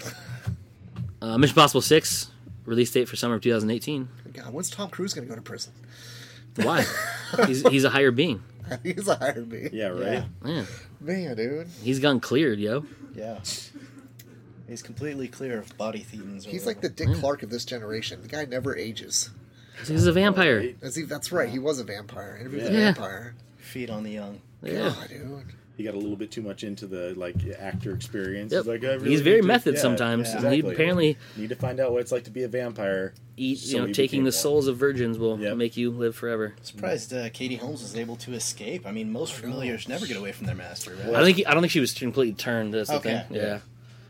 [SPEAKER 1] Uh, Mission Impossible six, release date for summer of twenty eighteen.
[SPEAKER 3] God, when's Tom Cruise going to go to prison?
[SPEAKER 1] Why? he's, he's a higher being.
[SPEAKER 3] He's a higher me.
[SPEAKER 2] Yeah, right?
[SPEAKER 4] Yeah.
[SPEAKER 1] Yeah.
[SPEAKER 3] Man, dude.
[SPEAKER 1] He's gone cleared, yo.
[SPEAKER 4] Yeah. He's completely clear of body thetans. or
[SPEAKER 3] He's like the
[SPEAKER 4] whatever.
[SPEAKER 3] Dick Clark of this generation. The guy never ages.
[SPEAKER 1] He's a vampire.
[SPEAKER 2] Right?
[SPEAKER 3] Is he, that's right. He was a vampire. Interview with a
[SPEAKER 1] Yeah.
[SPEAKER 3] vampire.
[SPEAKER 4] Feed on the young.
[SPEAKER 1] Yeah.
[SPEAKER 3] God, dude.
[SPEAKER 2] He got a little bit too much into the like actor experience.
[SPEAKER 1] Yep.
[SPEAKER 2] He's like, I really
[SPEAKER 1] He's very
[SPEAKER 2] need to-
[SPEAKER 1] method
[SPEAKER 2] yeah,
[SPEAKER 1] sometimes.
[SPEAKER 4] yeah.
[SPEAKER 1] And
[SPEAKER 2] Exactly.
[SPEAKER 1] he apparently
[SPEAKER 2] need to find out what it's like to be a vampire.
[SPEAKER 1] eat,
[SPEAKER 2] So
[SPEAKER 1] you know,
[SPEAKER 2] he
[SPEAKER 1] taking
[SPEAKER 2] became
[SPEAKER 1] the
[SPEAKER 2] one.
[SPEAKER 1] souls of virgins will
[SPEAKER 2] Yep.
[SPEAKER 1] make you live forever.
[SPEAKER 4] Surprised uh, Katie Holmes was able to escape. I mean, most familiars never get away from their master, right?
[SPEAKER 1] I don't think he, I don't think she was completely turned. That's the
[SPEAKER 4] Okay.
[SPEAKER 1] thing. Yeah.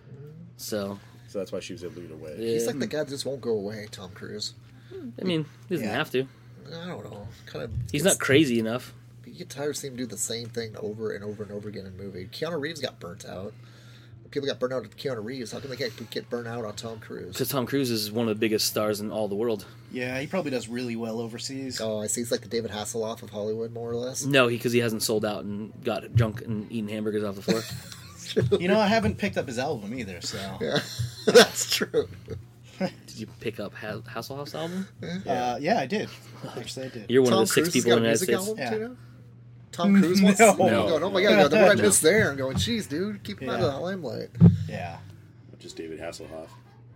[SPEAKER 1] So
[SPEAKER 2] So that's why she was able to get away.
[SPEAKER 1] yeah.
[SPEAKER 3] He's like the guy that just won't go away, Tom Cruise.
[SPEAKER 1] I mean, he doesn't
[SPEAKER 4] Yeah.
[SPEAKER 1] have to.
[SPEAKER 3] I don't know. Kind of.
[SPEAKER 1] He's not crazy enough.
[SPEAKER 3] You get tired of seeing him do the same thing over and over and over again in a movie. Keanu Reeves got burnt out. People got burnt out at Keanu Reeves. How come they can't get burnt out on Tom Cruise?
[SPEAKER 1] Because Tom Cruise is one of the biggest stars in all the world.
[SPEAKER 4] Yeah, he probably does really well overseas.
[SPEAKER 3] Oh, I see. He's like the David Hasselhoff of Hollywood, more or less.
[SPEAKER 1] No, because he, he hasn't sold out and got drunk and eaten hamburgers off the floor.
[SPEAKER 4] You know, I haven't picked up his album either, so.
[SPEAKER 3] Yeah, that's true.
[SPEAKER 1] Did you pick up ha- Hasselhoff's album?
[SPEAKER 4] Uh, yeah, I did. Actually, I did.
[SPEAKER 1] You're one
[SPEAKER 3] Tom
[SPEAKER 1] of the six
[SPEAKER 3] Cruise has
[SPEAKER 1] people
[SPEAKER 3] got
[SPEAKER 1] in
[SPEAKER 3] a
[SPEAKER 1] the United
[SPEAKER 3] music
[SPEAKER 1] States.
[SPEAKER 3] album
[SPEAKER 4] Yeah.
[SPEAKER 3] too now? Tom Cruise wants
[SPEAKER 4] No.
[SPEAKER 3] I'm going, oh my god, what I
[SPEAKER 1] No.
[SPEAKER 3] missed there? I'm going, jeez, dude, keep him out of
[SPEAKER 4] Yeah.
[SPEAKER 3] the limelight.
[SPEAKER 4] Yeah.
[SPEAKER 2] Just David Hasselhoff.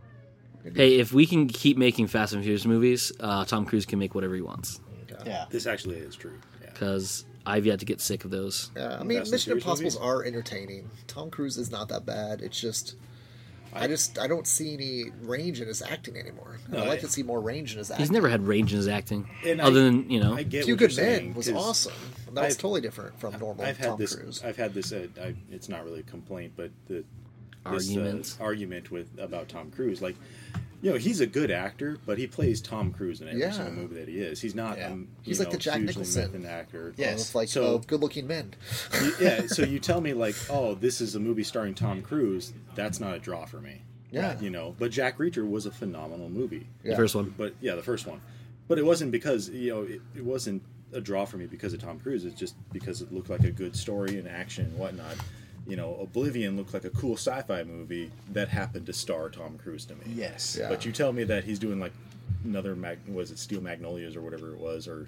[SPEAKER 1] Hey, if we can keep making Fast and Furious movies, uh, Tom Cruise can make whatever he wants.
[SPEAKER 4] Yeah.
[SPEAKER 2] This actually is true. Yeah.
[SPEAKER 1] Because I've yet to get sick of those.
[SPEAKER 3] Yeah, I mean,
[SPEAKER 2] Fast and
[SPEAKER 3] Mission
[SPEAKER 2] Furious
[SPEAKER 3] Impossibles
[SPEAKER 2] movies?
[SPEAKER 3] are entertaining. Tom Cruise is not that bad. It's just, I,
[SPEAKER 2] I-
[SPEAKER 3] just, I don't see any range in his acting anymore.
[SPEAKER 2] No,
[SPEAKER 3] I'd like
[SPEAKER 2] I-
[SPEAKER 3] to see more range in his acting.
[SPEAKER 1] He's never had range in his acting.
[SPEAKER 2] And
[SPEAKER 1] other
[SPEAKER 2] I-
[SPEAKER 1] than, you know.
[SPEAKER 2] I get
[SPEAKER 3] Few
[SPEAKER 2] what you're
[SPEAKER 3] Good
[SPEAKER 2] saying,
[SPEAKER 3] Men was
[SPEAKER 2] 'cause
[SPEAKER 3] awesome. That was
[SPEAKER 2] I've-
[SPEAKER 3] totally different from normal
[SPEAKER 2] I've had
[SPEAKER 3] Tom
[SPEAKER 2] this.
[SPEAKER 3] Cruise.
[SPEAKER 2] I've had this. Uh, I, it's not really a complaint, but the this,
[SPEAKER 1] Argument.
[SPEAKER 2] uh, argument with about Tom Cruise. Like, you know, he's a good actor, but he plays Tom Cruise in every
[SPEAKER 3] Yeah.
[SPEAKER 2] single movie that he is. He's not.
[SPEAKER 4] Yeah.
[SPEAKER 2] Um, you
[SPEAKER 3] He's like
[SPEAKER 2] know,
[SPEAKER 3] the Jack
[SPEAKER 2] hugely
[SPEAKER 3] Nicholson.
[SPEAKER 2] method actor.
[SPEAKER 4] Yeah.
[SPEAKER 3] It's like
[SPEAKER 2] So-
[SPEAKER 3] uh, good-looking men.
[SPEAKER 2] You- yeah. So you tell me like, oh, this is a movie starring Tom Cruise. That's not a draw for me.
[SPEAKER 3] Yeah.
[SPEAKER 2] You know, but Jack Reacher was a phenomenal movie.
[SPEAKER 1] The
[SPEAKER 3] Yeah.
[SPEAKER 1] first one.
[SPEAKER 2] But yeah, the first one. But it wasn't because you know it, it wasn't a draw for me because of Tom Cruise. It's just because it looked like a good story and action and whatnot. You know, Oblivion looked like a cool sci-fi movie that happened to star Tom Cruise to me.
[SPEAKER 4] Yes.
[SPEAKER 3] Yeah.
[SPEAKER 2] But you tell me that he's doing like another mag- was it Steel Magnolias or whatever it was or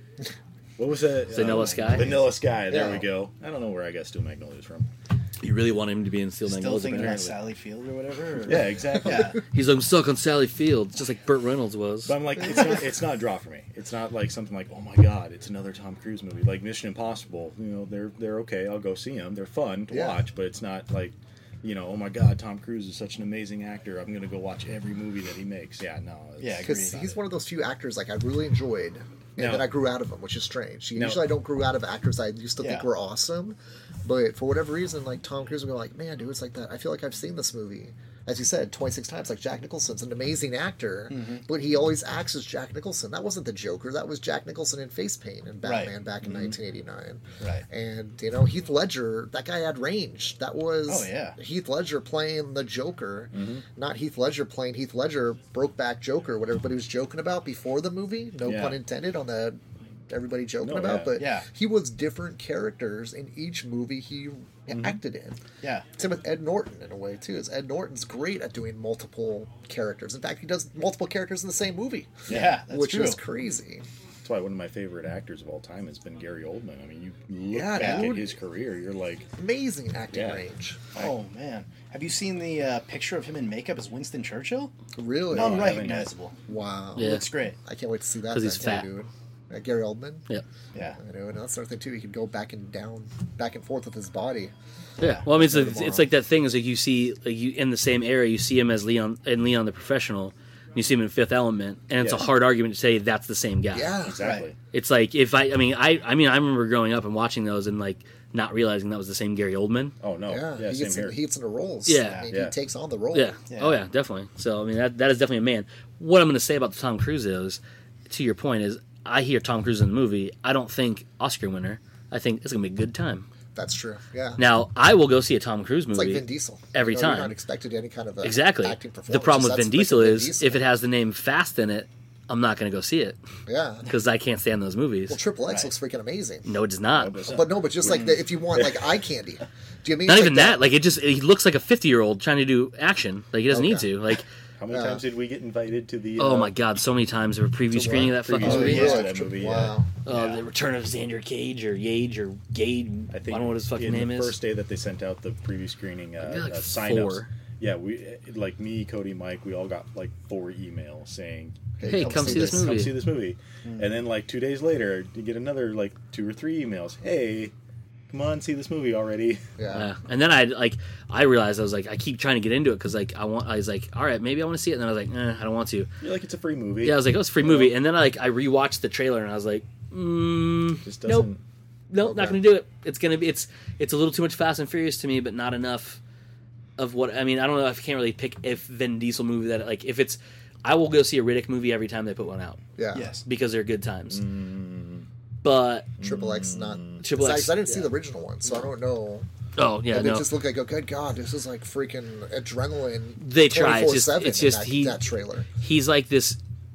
[SPEAKER 2] what was that?
[SPEAKER 1] Vanilla
[SPEAKER 2] Um,
[SPEAKER 1] Sky?
[SPEAKER 2] Vanilla Sky. There
[SPEAKER 3] Yeah.
[SPEAKER 2] we go. I don't know where I got Steel Magnolias from.
[SPEAKER 1] You really want him to be in Steel
[SPEAKER 4] Still
[SPEAKER 1] Magnolias,
[SPEAKER 4] thinking about
[SPEAKER 1] apparently.
[SPEAKER 4] Sally Field or whatever? Or?
[SPEAKER 2] Yeah, exactly.
[SPEAKER 4] Yeah.
[SPEAKER 1] He's like, I'm stuck on Sally Field, just like Burt Reynolds was.
[SPEAKER 2] But I'm like, it's not, it's not a draw for me. It's not like something like, oh my god, it's another Tom Cruise movie. Like Mission Impossible, you know, they're they're okay. I'll go see them. They're fun to
[SPEAKER 3] Yeah.
[SPEAKER 2] watch, but it's not like, you know, oh my god, Tom Cruise is such an amazing actor. I'm gonna go watch every movie that he makes. Yeah, no. it's-
[SPEAKER 4] Yeah,
[SPEAKER 3] Because
[SPEAKER 4] Agreed.
[SPEAKER 3] he's one of those few actors like I really enjoyed, and
[SPEAKER 2] No.
[SPEAKER 3] then I grew out of him, which is strange.
[SPEAKER 2] No.
[SPEAKER 3] Usually I don't grow out of actors I used to think
[SPEAKER 4] Yeah.
[SPEAKER 3] were awesome, but for whatever reason, like Tom Cruise will go like, man, dude, it's like that. I feel like I've seen this movie as you said, twenty-six times. Like Jack Nicholson's an amazing actor,
[SPEAKER 4] Mm-hmm.
[SPEAKER 3] but he always acts as Jack Nicholson. That wasn't the Joker. That was Jack Nicholson in Face Paint and Batman
[SPEAKER 4] Right.
[SPEAKER 3] back in nineteen eighty-nine.
[SPEAKER 4] Right.
[SPEAKER 3] And, you know, Heath Ledger, that guy had range. That was
[SPEAKER 4] Oh, yeah.
[SPEAKER 3] Heath Ledger playing the Joker,
[SPEAKER 2] Mm-hmm.
[SPEAKER 3] not Heath Ledger playing Heath Ledger, Brokeback Joker, what everybody was joking about before the movie. No
[SPEAKER 2] Yeah.
[SPEAKER 3] pun intended on the everybody joking
[SPEAKER 2] No,
[SPEAKER 3] about,
[SPEAKER 2] yeah.
[SPEAKER 3] but
[SPEAKER 4] Yeah.
[SPEAKER 3] he was different characters in each movie he
[SPEAKER 2] Mm-hmm.
[SPEAKER 3] acted in.
[SPEAKER 4] Yeah.
[SPEAKER 3] Same with Ed Norton in a way too. Is Ed Norton's great at doing multiple characters. In fact, he does multiple characters in the same movie,
[SPEAKER 4] Yeah, that's
[SPEAKER 3] which
[SPEAKER 4] true.
[SPEAKER 3] is crazy.
[SPEAKER 2] That's why one of my favorite actors of all time has been Gary Oldman. I mean, you look
[SPEAKER 3] Yeah,
[SPEAKER 2] back
[SPEAKER 3] dude.
[SPEAKER 2] at his career, you're like,
[SPEAKER 3] Amazing acting
[SPEAKER 2] Yeah.
[SPEAKER 3] range.
[SPEAKER 4] Oh man, have you seen the uh, picture of him in makeup as Winston Churchill?
[SPEAKER 3] Really?
[SPEAKER 2] No, I haven't yet.
[SPEAKER 4] Unrecognizable.
[SPEAKER 3] Wow.
[SPEAKER 1] Yeah.
[SPEAKER 4] Looks great.
[SPEAKER 3] I can't wait to see that.
[SPEAKER 1] 'Cause he's
[SPEAKER 3] then,
[SPEAKER 1] fat.
[SPEAKER 3] too, dude. Uh, Gary Oldman.
[SPEAKER 1] Yeah.
[SPEAKER 4] Yeah.
[SPEAKER 3] I know, and that's another thing too. He could go back and down, back and forth with his body.
[SPEAKER 1] Yeah, well, I mean, it's,
[SPEAKER 3] Tomorrow.
[SPEAKER 1] it's, it's like that thing is like you see like you in the same era, you see him as Leon in Leon the Professional, and you see him in Fifth Element, and it's
[SPEAKER 2] Yeah.
[SPEAKER 1] a hard argument to say that's the same guy.
[SPEAKER 3] Yeah.
[SPEAKER 2] exactly.
[SPEAKER 4] Right.
[SPEAKER 1] It's like if I, I mean, I, I mean, I remember growing up and watching those and like not realizing that was the same Gary Oldman.
[SPEAKER 2] Oh no,
[SPEAKER 3] Yeah.
[SPEAKER 2] yeah,
[SPEAKER 3] he
[SPEAKER 2] same
[SPEAKER 3] gets
[SPEAKER 2] here.
[SPEAKER 3] in, he gets into roles.
[SPEAKER 1] Yeah.
[SPEAKER 3] I mean,
[SPEAKER 2] Yeah.
[SPEAKER 3] he takes on the role.
[SPEAKER 1] Yeah.
[SPEAKER 4] Yeah.
[SPEAKER 1] Oh yeah, definitely. So I mean, that that is definitely a man. What I'm going to say about the Tom Cruise is, to your point, is I hear Tom Cruise in the movie. I don't think Oscar winner. I think it's going to be a good time.
[SPEAKER 3] That's true. Yeah.
[SPEAKER 1] Now I will go see a Tom Cruise
[SPEAKER 3] It's
[SPEAKER 1] movie.
[SPEAKER 3] like Vin Diesel.
[SPEAKER 1] every
[SPEAKER 3] You know,
[SPEAKER 1] time.
[SPEAKER 3] You're not expected any kind of a
[SPEAKER 1] Exactly.
[SPEAKER 3] acting performance.
[SPEAKER 1] The problem with
[SPEAKER 3] That's
[SPEAKER 1] Vin
[SPEAKER 3] like
[SPEAKER 1] Diesel
[SPEAKER 3] Vin
[SPEAKER 1] is
[SPEAKER 3] Diesel.
[SPEAKER 1] if it has the name Fast in it, I'm not going to go see it
[SPEAKER 3] Yeah.
[SPEAKER 1] because I can't stand those movies.
[SPEAKER 3] Well, Triple X
[SPEAKER 4] Right.
[SPEAKER 3] looks freaking amazing.
[SPEAKER 1] No, it does not.
[SPEAKER 2] No, it does not.
[SPEAKER 3] But no, but just like the, if you want like eye candy, do you mean
[SPEAKER 1] Not
[SPEAKER 3] it's
[SPEAKER 1] even
[SPEAKER 3] like
[SPEAKER 1] that. Like it just he looks like a fifty year old trying to do action. Like he doesn't need
[SPEAKER 3] Okay.
[SPEAKER 1] to. Like
[SPEAKER 2] How many
[SPEAKER 3] Yeah.
[SPEAKER 2] times did we get invited to the?
[SPEAKER 1] oh
[SPEAKER 2] uh,
[SPEAKER 1] my god, so many times there were preview
[SPEAKER 3] To
[SPEAKER 1] screening
[SPEAKER 3] what?
[SPEAKER 1] of that fucking
[SPEAKER 2] Preview
[SPEAKER 3] Oh,
[SPEAKER 1] movie.
[SPEAKER 2] screenings
[SPEAKER 3] really?
[SPEAKER 2] for that movie, yeah.
[SPEAKER 3] Wow.
[SPEAKER 1] Oh,
[SPEAKER 2] Yeah.
[SPEAKER 1] the Return of Xander Cage or Gage or Gade.
[SPEAKER 2] I think
[SPEAKER 1] I don't know what his fucking
[SPEAKER 2] in
[SPEAKER 1] name
[SPEAKER 2] the
[SPEAKER 1] is.
[SPEAKER 2] first day that they sent out the preview screening uh,
[SPEAKER 1] Maybe like
[SPEAKER 2] uh, sign-ups.
[SPEAKER 1] four.
[SPEAKER 2] Yeah, we like me, Cody, Mike. We all got like four emails saying,
[SPEAKER 1] Hey, come see this
[SPEAKER 2] "Come
[SPEAKER 1] movie."
[SPEAKER 2] see this movie." And then like two days later, you get another like two or three emails. Hey, come on, see this movie already.
[SPEAKER 3] Yeah.
[SPEAKER 1] Yeah. And then I like I realized I was like I keep trying to get into it because like I want I was like all right maybe I want to see it and then I was like eh, I don't want to.
[SPEAKER 2] You're like, it's a free movie.
[SPEAKER 1] Yeah, I was like oh it's a free movie and then I like I rewatched the trailer and I was like mm,
[SPEAKER 2] Just
[SPEAKER 1] nope.
[SPEAKER 2] doesn't.
[SPEAKER 1] Nope, not
[SPEAKER 3] Okay.
[SPEAKER 1] going to do it. It's going to be it's it's a little too much Fast and Furious to me, but not enough of what I mean. I don't know if I can't really pick if Vin Diesel movie that like if it's I will go see a Riddick movie every time they put one out
[SPEAKER 3] Yeah.
[SPEAKER 4] Yes.
[SPEAKER 1] because they're good times.
[SPEAKER 2] Mm,
[SPEAKER 1] But
[SPEAKER 3] Triple X not.
[SPEAKER 1] Triple
[SPEAKER 3] Cause
[SPEAKER 1] X,
[SPEAKER 3] I, I didn't see
[SPEAKER 1] yeah.
[SPEAKER 3] the original one, so I don't know.
[SPEAKER 1] oh yeah,
[SPEAKER 3] and
[SPEAKER 1] no,
[SPEAKER 3] it just looked like, oh, good God, this is like freaking adrenaline.
[SPEAKER 1] They try. It's just-
[SPEAKER 3] twenty-four seven
[SPEAKER 1] it's just
[SPEAKER 3] in that,
[SPEAKER 1] he-
[SPEAKER 3] that trailer.
[SPEAKER 1] he's like this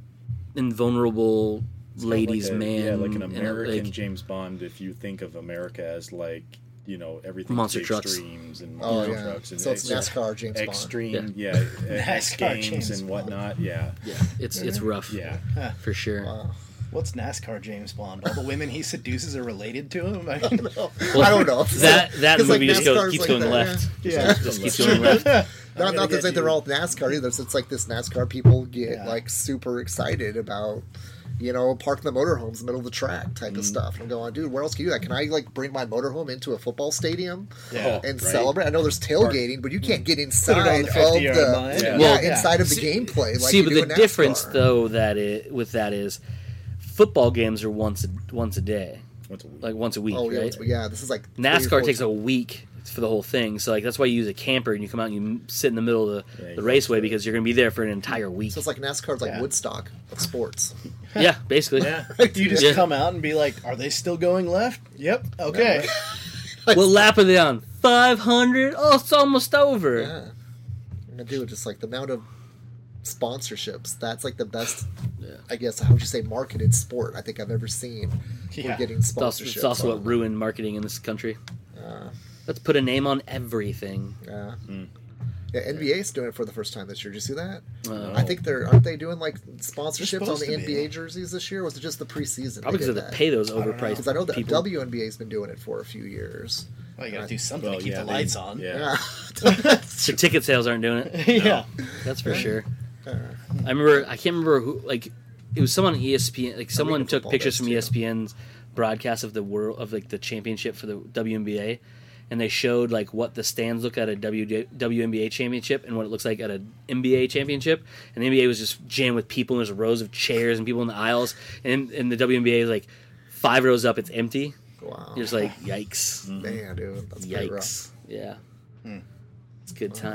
[SPEAKER 1] invulnerable ladies
[SPEAKER 2] like a-
[SPEAKER 1] man.
[SPEAKER 2] Yeah, like an
[SPEAKER 1] and,
[SPEAKER 2] American
[SPEAKER 1] like,
[SPEAKER 2] James Bond. If you think of America as like you know everything
[SPEAKER 1] Monster
[SPEAKER 2] to the
[SPEAKER 1] trucks.
[SPEAKER 2] extremes and
[SPEAKER 3] Oh
[SPEAKER 2] monster
[SPEAKER 3] yeah.
[SPEAKER 2] trucks and
[SPEAKER 3] So it's
[SPEAKER 2] ex-
[SPEAKER 3] NASCAR James Bond.
[SPEAKER 2] extreme, yeah, X
[SPEAKER 4] NASCAR
[SPEAKER 2] games
[SPEAKER 4] James
[SPEAKER 2] and
[SPEAKER 4] Bond.
[SPEAKER 2] whatnot. Yeah,
[SPEAKER 1] yeah, it's it's rough.
[SPEAKER 2] yeah.
[SPEAKER 1] for sure.
[SPEAKER 3] Wow.
[SPEAKER 4] What's NASCAR James Bond? All the women he seduces are related to him? I mean,
[SPEAKER 3] I don't know.
[SPEAKER 1] That that
[SPEAKER 3] 'Cause, like,
[SPEAKER 1] movie just goes,
[SPEAKER 3] NASCAR's
[SPEAKER 1] keeps
[SPEAKER 3] like
[SPEAKER 1] going
[SPEAKER 3] that,
[SPEAKER 1] left.
[SPEAKER 3] Yeah.
[SPEAKER 1] Just keeps going left.
[SPEAKER 3] Not,
[SPEAKER 2] gonna
[SPEAKER 3] not to
[SPEAKER 2] get
[SPEAKER 3] say they're
[SPEAKER 2] you.
[SPEAKER 3] all NASCAR either. So it's like this NASCAR people get
[SPEAKER 4] Yeah.
[SPEAKER 3] like super excited about, you know, parking the motorhomes in the middle of the track type
[SPEAKER 2] Mm.
[SPEAKER 3] of stuff. And I'm going, dude, where else can you do that? Can I like bring my motorhome into a football stadium
[SPEAKER 4] Yeah.
[SPEAKER 3] and
[SPEAKER 2] right.
[SPEAKER 3] celebrate? I know there's tailgating, but you can't get
[SPEAKER 4] Put it
[SPEAKER 3] inside
[SPEAKER 4] on the
[SPEAKER 3] of
[SPEAKER 4] fifty-yard
[SPEAKER 3] the
[SPEAKER 4] line.
[SPEAKER 3] yeah,
[SPEAKER 2] Yeah.
[SPEAKER 1] Well,
[SPEAKER 3] inside of the
[SPEAKER 1] see-
[SPEAKER 3] gameplay. Like
[SPEAKER 1] See,
[SPEAKER 3] you
[SPEAKER 1] but
[SPEAKER 3] do
[SPEAKER 1] the
[SPEAKER 3] in NASCAR.
[SPEAKER 1] difference though that it, with that is, football games are once a, once a day,
[SPEAKER 2] What's a week?
[SPEAKER 1] like once a week,
[SPEAKER 3] Oh yeah,
[SPEAKER 1] right?
[SPEAKER 3] it's- yeah. This is like three or
[SPEAKER 1] NASCAR
[SPEAKER 3] four
[SPEAKER 1] takes a
[SPEAKER 3] times.
[SPEAKER 1] week for the whole thing, so like that's why you use a camper and you come out and you sit in the middle of the,
[SPEAKER 2] Yeah,
[SPEAKER 1] the
[SPEAKER 2] you
[SPEAKER 1] raceway
[SPEAKER 2] have to-
[SPEAKER 1] because you're going to be there for an entire week.
[SPEAKER 3] So it's like NASCAR's like
[SPEAKER 4] Yeah.
[SPEAKER 3] Woodstock of sports.
[SPEAKER 1] Yeah, basically.
[SPEAKER 2] yeah.
[SPEAKER 4] you just
[SPEAKER 1] Yeah.
[SPEAKER 4] come out and be like, are they still going left? Yep. Okay.
[SPEAKER 1] What lap are they on? five hundred? Oh, it's almost over.
[SPEAKER 3] Yeah. And dude, just like the amount of sponsorships, that's like the best, I guess, how would you say, marketed sport I think I've ever seen.
[SPEAKER 4] Yeah.
[SPEAKER 3] We're getting
[SPEAKER 1] It's also,
[SPEAKER 3] sponsorships.
[SPEAKER 1] it's also what
[SPEAKER 3] on.
[SPEAKER 1] ruined marketing in this country.
[SPEAKER 3] Uh,
[SPEAKER 1] Let's put a name on everything.
[SPEAKER 3] yeah.
[SPEAKER 2] Mm.
[SPEAKER 3] Yeah, N B A's doing it for the first time this year. Did you see that?
[SPEAKER 1] Uh,
[SPEAKER 3] I think they're aren't they doing like sponsorships on
[SPEAKER 4] supposed
[SPEAKER 3] the
[SPEAKER 4] to
[SPEAKER 3] N B A
[SPEAKER 4] be.
[SPEAKER 3] jerseys this year? Or was it just the preseason?
[SPEAKER 1] Probably
[SPEAKER 3] they
[SPEAKER 1] because
[SPEAKER 3] did
[SPEAKER 1] they
[SPEAKER 3] that?
[SPEAKER 1] pay those
[SPEAKER 4] don't know.
[SPEAKER 1] overpriced
[SPEAKER 3] Because I know that
[SPEAKER 1] people.
[SPEAKER 3] W N B A's been doing it for a few years.
[SPEAKER 4] Well, you got to do something
[SPEAKER 2] Well,
[SPEAKER 4] to keep
[SPEAKER 2] yeah,
[SPEAKER 4] the
[SPEAKER 2] they-
[SPEAKER 4] lights on.
[SPEAKER 2] Yeah.
[SPEAKER 3] Yeah.
[SPEAKER 1] The ticket sales aren't doing it.
[SPEAKER 4] yeah.
[SPEAKER 1] That's for sure.
[SPEAKER 3] Uh,
[SPEAKER 1] I remember. I can't remember who. Like, it was someone on E S P N. Like, someone
[SPEAKER 3] Arena
[SPEAKER 1] took
[SPEAKER 3] football
[SPEAKER 1] pictures
[SPEAKER 3] does,
[SPEAKER 1] from
[SPEAKER 3] too.
[SPEAKER 1] E S P N's broadcast of the world of like the championship for the W N B A, and they showed like what the stands look at a W W N B A championship and what it looks like at a N B A championship. And the N B A was just jammed with people. And there's rows of chairs and people in the aisles. And and the W N B A is like five rows up. It's empty.
[SPEAKER 3] wow.
[SPEAKER 1] You're just like, yikes,
[SPEAKER 3] Man, dude, that's pretty rough.
[SPEAKER 1] yikes. Yeah,
[SPEAKER 4] Hmm.
[SPEAKER 1] it's good times.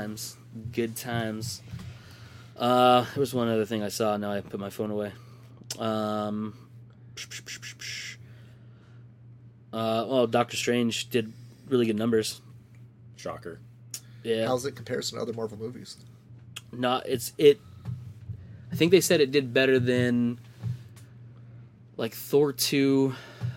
[SPEAKER 1] Good times. Uh, there was one other thing I saw. Now I put my phone away. Um, uh, oh, Doctor Strange did really good numbers.
[SPEAKER 2] Shocker.
[SPEAKER 1] Yeah.
[SPEAKER 3] How's it comparison to other Marvel movies?
[SPEAKER 1] Not it's it. I think they said it did better than like Thor two.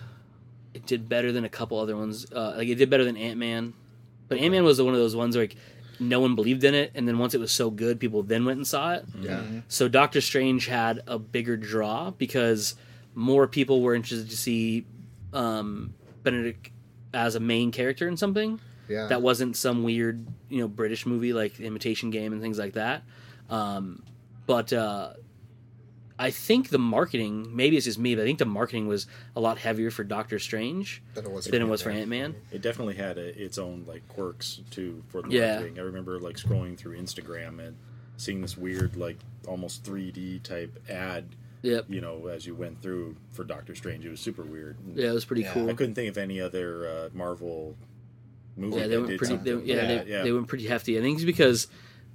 [SPEAKER 1] It did better than a couple other ones. Uh, like it did better than Ant-Man, but
[SPEAKER 3] Okay.
[SPEAKER 1] Ant-Man was one of those ones where like no one believed in it, and then once it was so good, people then went and saw it.
[SPEAKER 3] Yeah.
[SPEAKER 1] So Doctor Strange had a bigger draw because more people were interested to see um, Benedict as a main character in something
[SPEAKER 3] Yeah.
[SPEAKER 1] that wasn't some weird, you know, British movie like The Imitation Game and things like that. Um, but uh, I think the marketing, maybe it's just me, but I think the marketing was a lot heavier for Doctor Strange
[SPEAKER 3] Than it was
[SPEAKER 1] than it
[SPEAKER 3] for
[SPEAKER 1] was for
[SPEAKER 3] Ant-Man.
[SPEAKER 1] Ant-Man.
[SPEAKER 2] It definitely had a, its own like quirks too for the
[SPEAKER 1] Yeah.
[SPEAKER 2] marketing. I remember like scrolling through Instagram and seeing this weird like almost three D type ad.
[SPEAKER 1] Yep.
[SPEAKER 2] You know, as you went through for Doctor Strange, it was super weird.
[SPEAKER 1] Yeah, it was pretty
[SPEAKER 4] Yeah.
[SPEAKER 1] cool.
[SPEAKER 2] I couldn't think of any other uh, Marvel movie
[SPEAKER 1] Yeah, they
[SPEAKER 2] that
[SPEAKER 1] went
[SPEAKER 2] did
[SPEAKER 1] pretty. They,
[SPEAKER 2] something.
[SPEAKER 1] yeah,
[SPEAKER 2] yeah,
[SPEAKER 1] they,
[SPEAKER 2] yeah.
[SPEAKER 1] they went pretty hefty. I think it's because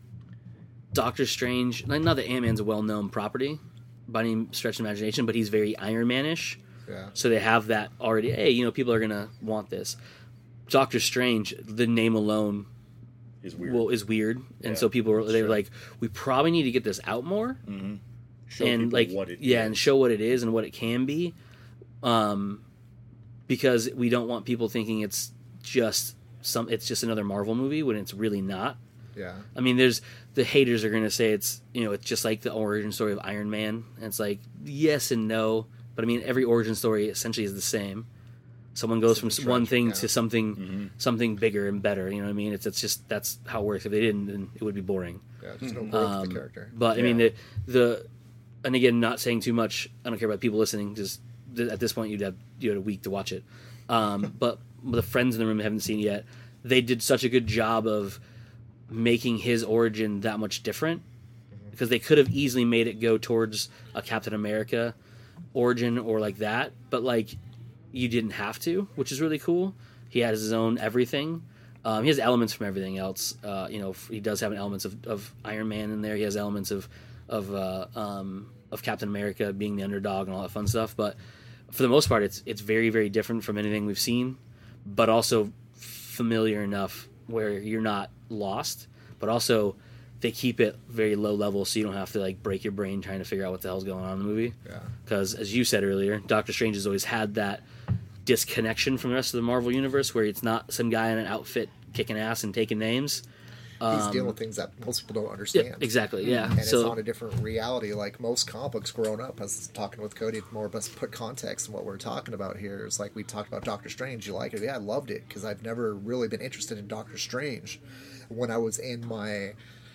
[SPEAKER 1] Doctor Strange. Not not that Ant Man's a well known property by any stretch of imagination, but he's very Iron Man-ish.
[SPEAKER 3] Yeah.
[SPEAKER 1] So they have that already. Hey, you know, people are gonna want this. Doctor Strange, the name alone,
[SPEAKER 2] Is weird.
[SPEAKER 1] well, is weird, and
[SPEAKER 2] Yeah,
[SPEAKER 1] so people were they were
[SPEAKER 2] sure.
[SPEAKER 1] like, we probably need to get this out more,
[SPEAKER 2] mm-hmm. Show
[SPEAKER 1] and
[SPEAKER 2] people
[SPEAKER 1] like
[SPEAKER 2] what it
[SPEAKER 1] yeah,
[SPEAKER 2] is.
[SPEAKER 1] and show what it is and what it can be, um, because we don't want people thinking it's just some. It's just another Marvel movie when it's really not.
[SPEAKER 3] Yeah.
[SPEAKER 1] I mean, there's the haters are going to say it's, you know, it's just like the origin story of Iron Man. And it's like, yes and no. But I mean, every origin story essentially is the same. Someone goes from
[SPEAKER 3] Something
[SPEAKER 1] one
[SPEAKER 3] tragic,
[SPEAKER 1] thing
[SPEAKER 3] yeah.
[SPEAKER 1] to something
[SPEAKER 2] Mm-hmm.
[SPEAKER 1] something bigger and better. You know what I mean? It's it's just, that's how it works. If they didn't, then it would be boring.
[SPEAKER 3] Yeah. There's no growth
[SPEAKER 1] Um,
[SPEAKER 3] of the character.
[SPEAKER 1] But I mean, the,
[SPEAKER 2] Yeah.
[SPEAKER 1] the, and again, not saying too much. I don't care about people listening. Just th- at this point, you'd have, you had a week to watch it. Um, but the friends in the room haven't seen it yet. They did such a good job of making his origin that much different because they could have easily made it go towards a Captain America origin or like that, but like you didn't have to, which is really cool. He has his own everything. Um, he has elements from everything else. Uh, you know, he does have elements of, of Iron Man in there. He has elements of of uh, um, of Captain America being the underdog and all that fun stuff. But for the most part, it's it's very very different from anything we've seen, but also familiar enough where you're not lost. But also, they keep it very low level, so you don't have to like break your brain trying to figure out what the hell's going on in the movie.
[SPEAKER 3] Yeah.
[SPEAKER 1] Because as you said earlier, Doctor Strange has always had that disconnection from the rest of the Marvel universe, where it's not some guy in an outfit kicking ass and taking names.
[SPEAKER 3] He's dealing
[SPEAKER 1] Um,
[SPEAKER 3] with things that most people don't
[SPEAKER 1] Yeah,
[SPEAKER 3] understand.
[SPEAKER 1] exactly. Yeah.
[SPEAKER 3] And it's
[SPEAKER 1] so
[SPEAKER 3] on a different reality. Like most comic books growing up, I was talking with Cody, more of us put context in what we're talking about here. It's like we talked about Doctor Strange. You like it? Yeah, I loved it because I've never really been interested in Doctor Strange. When I was in my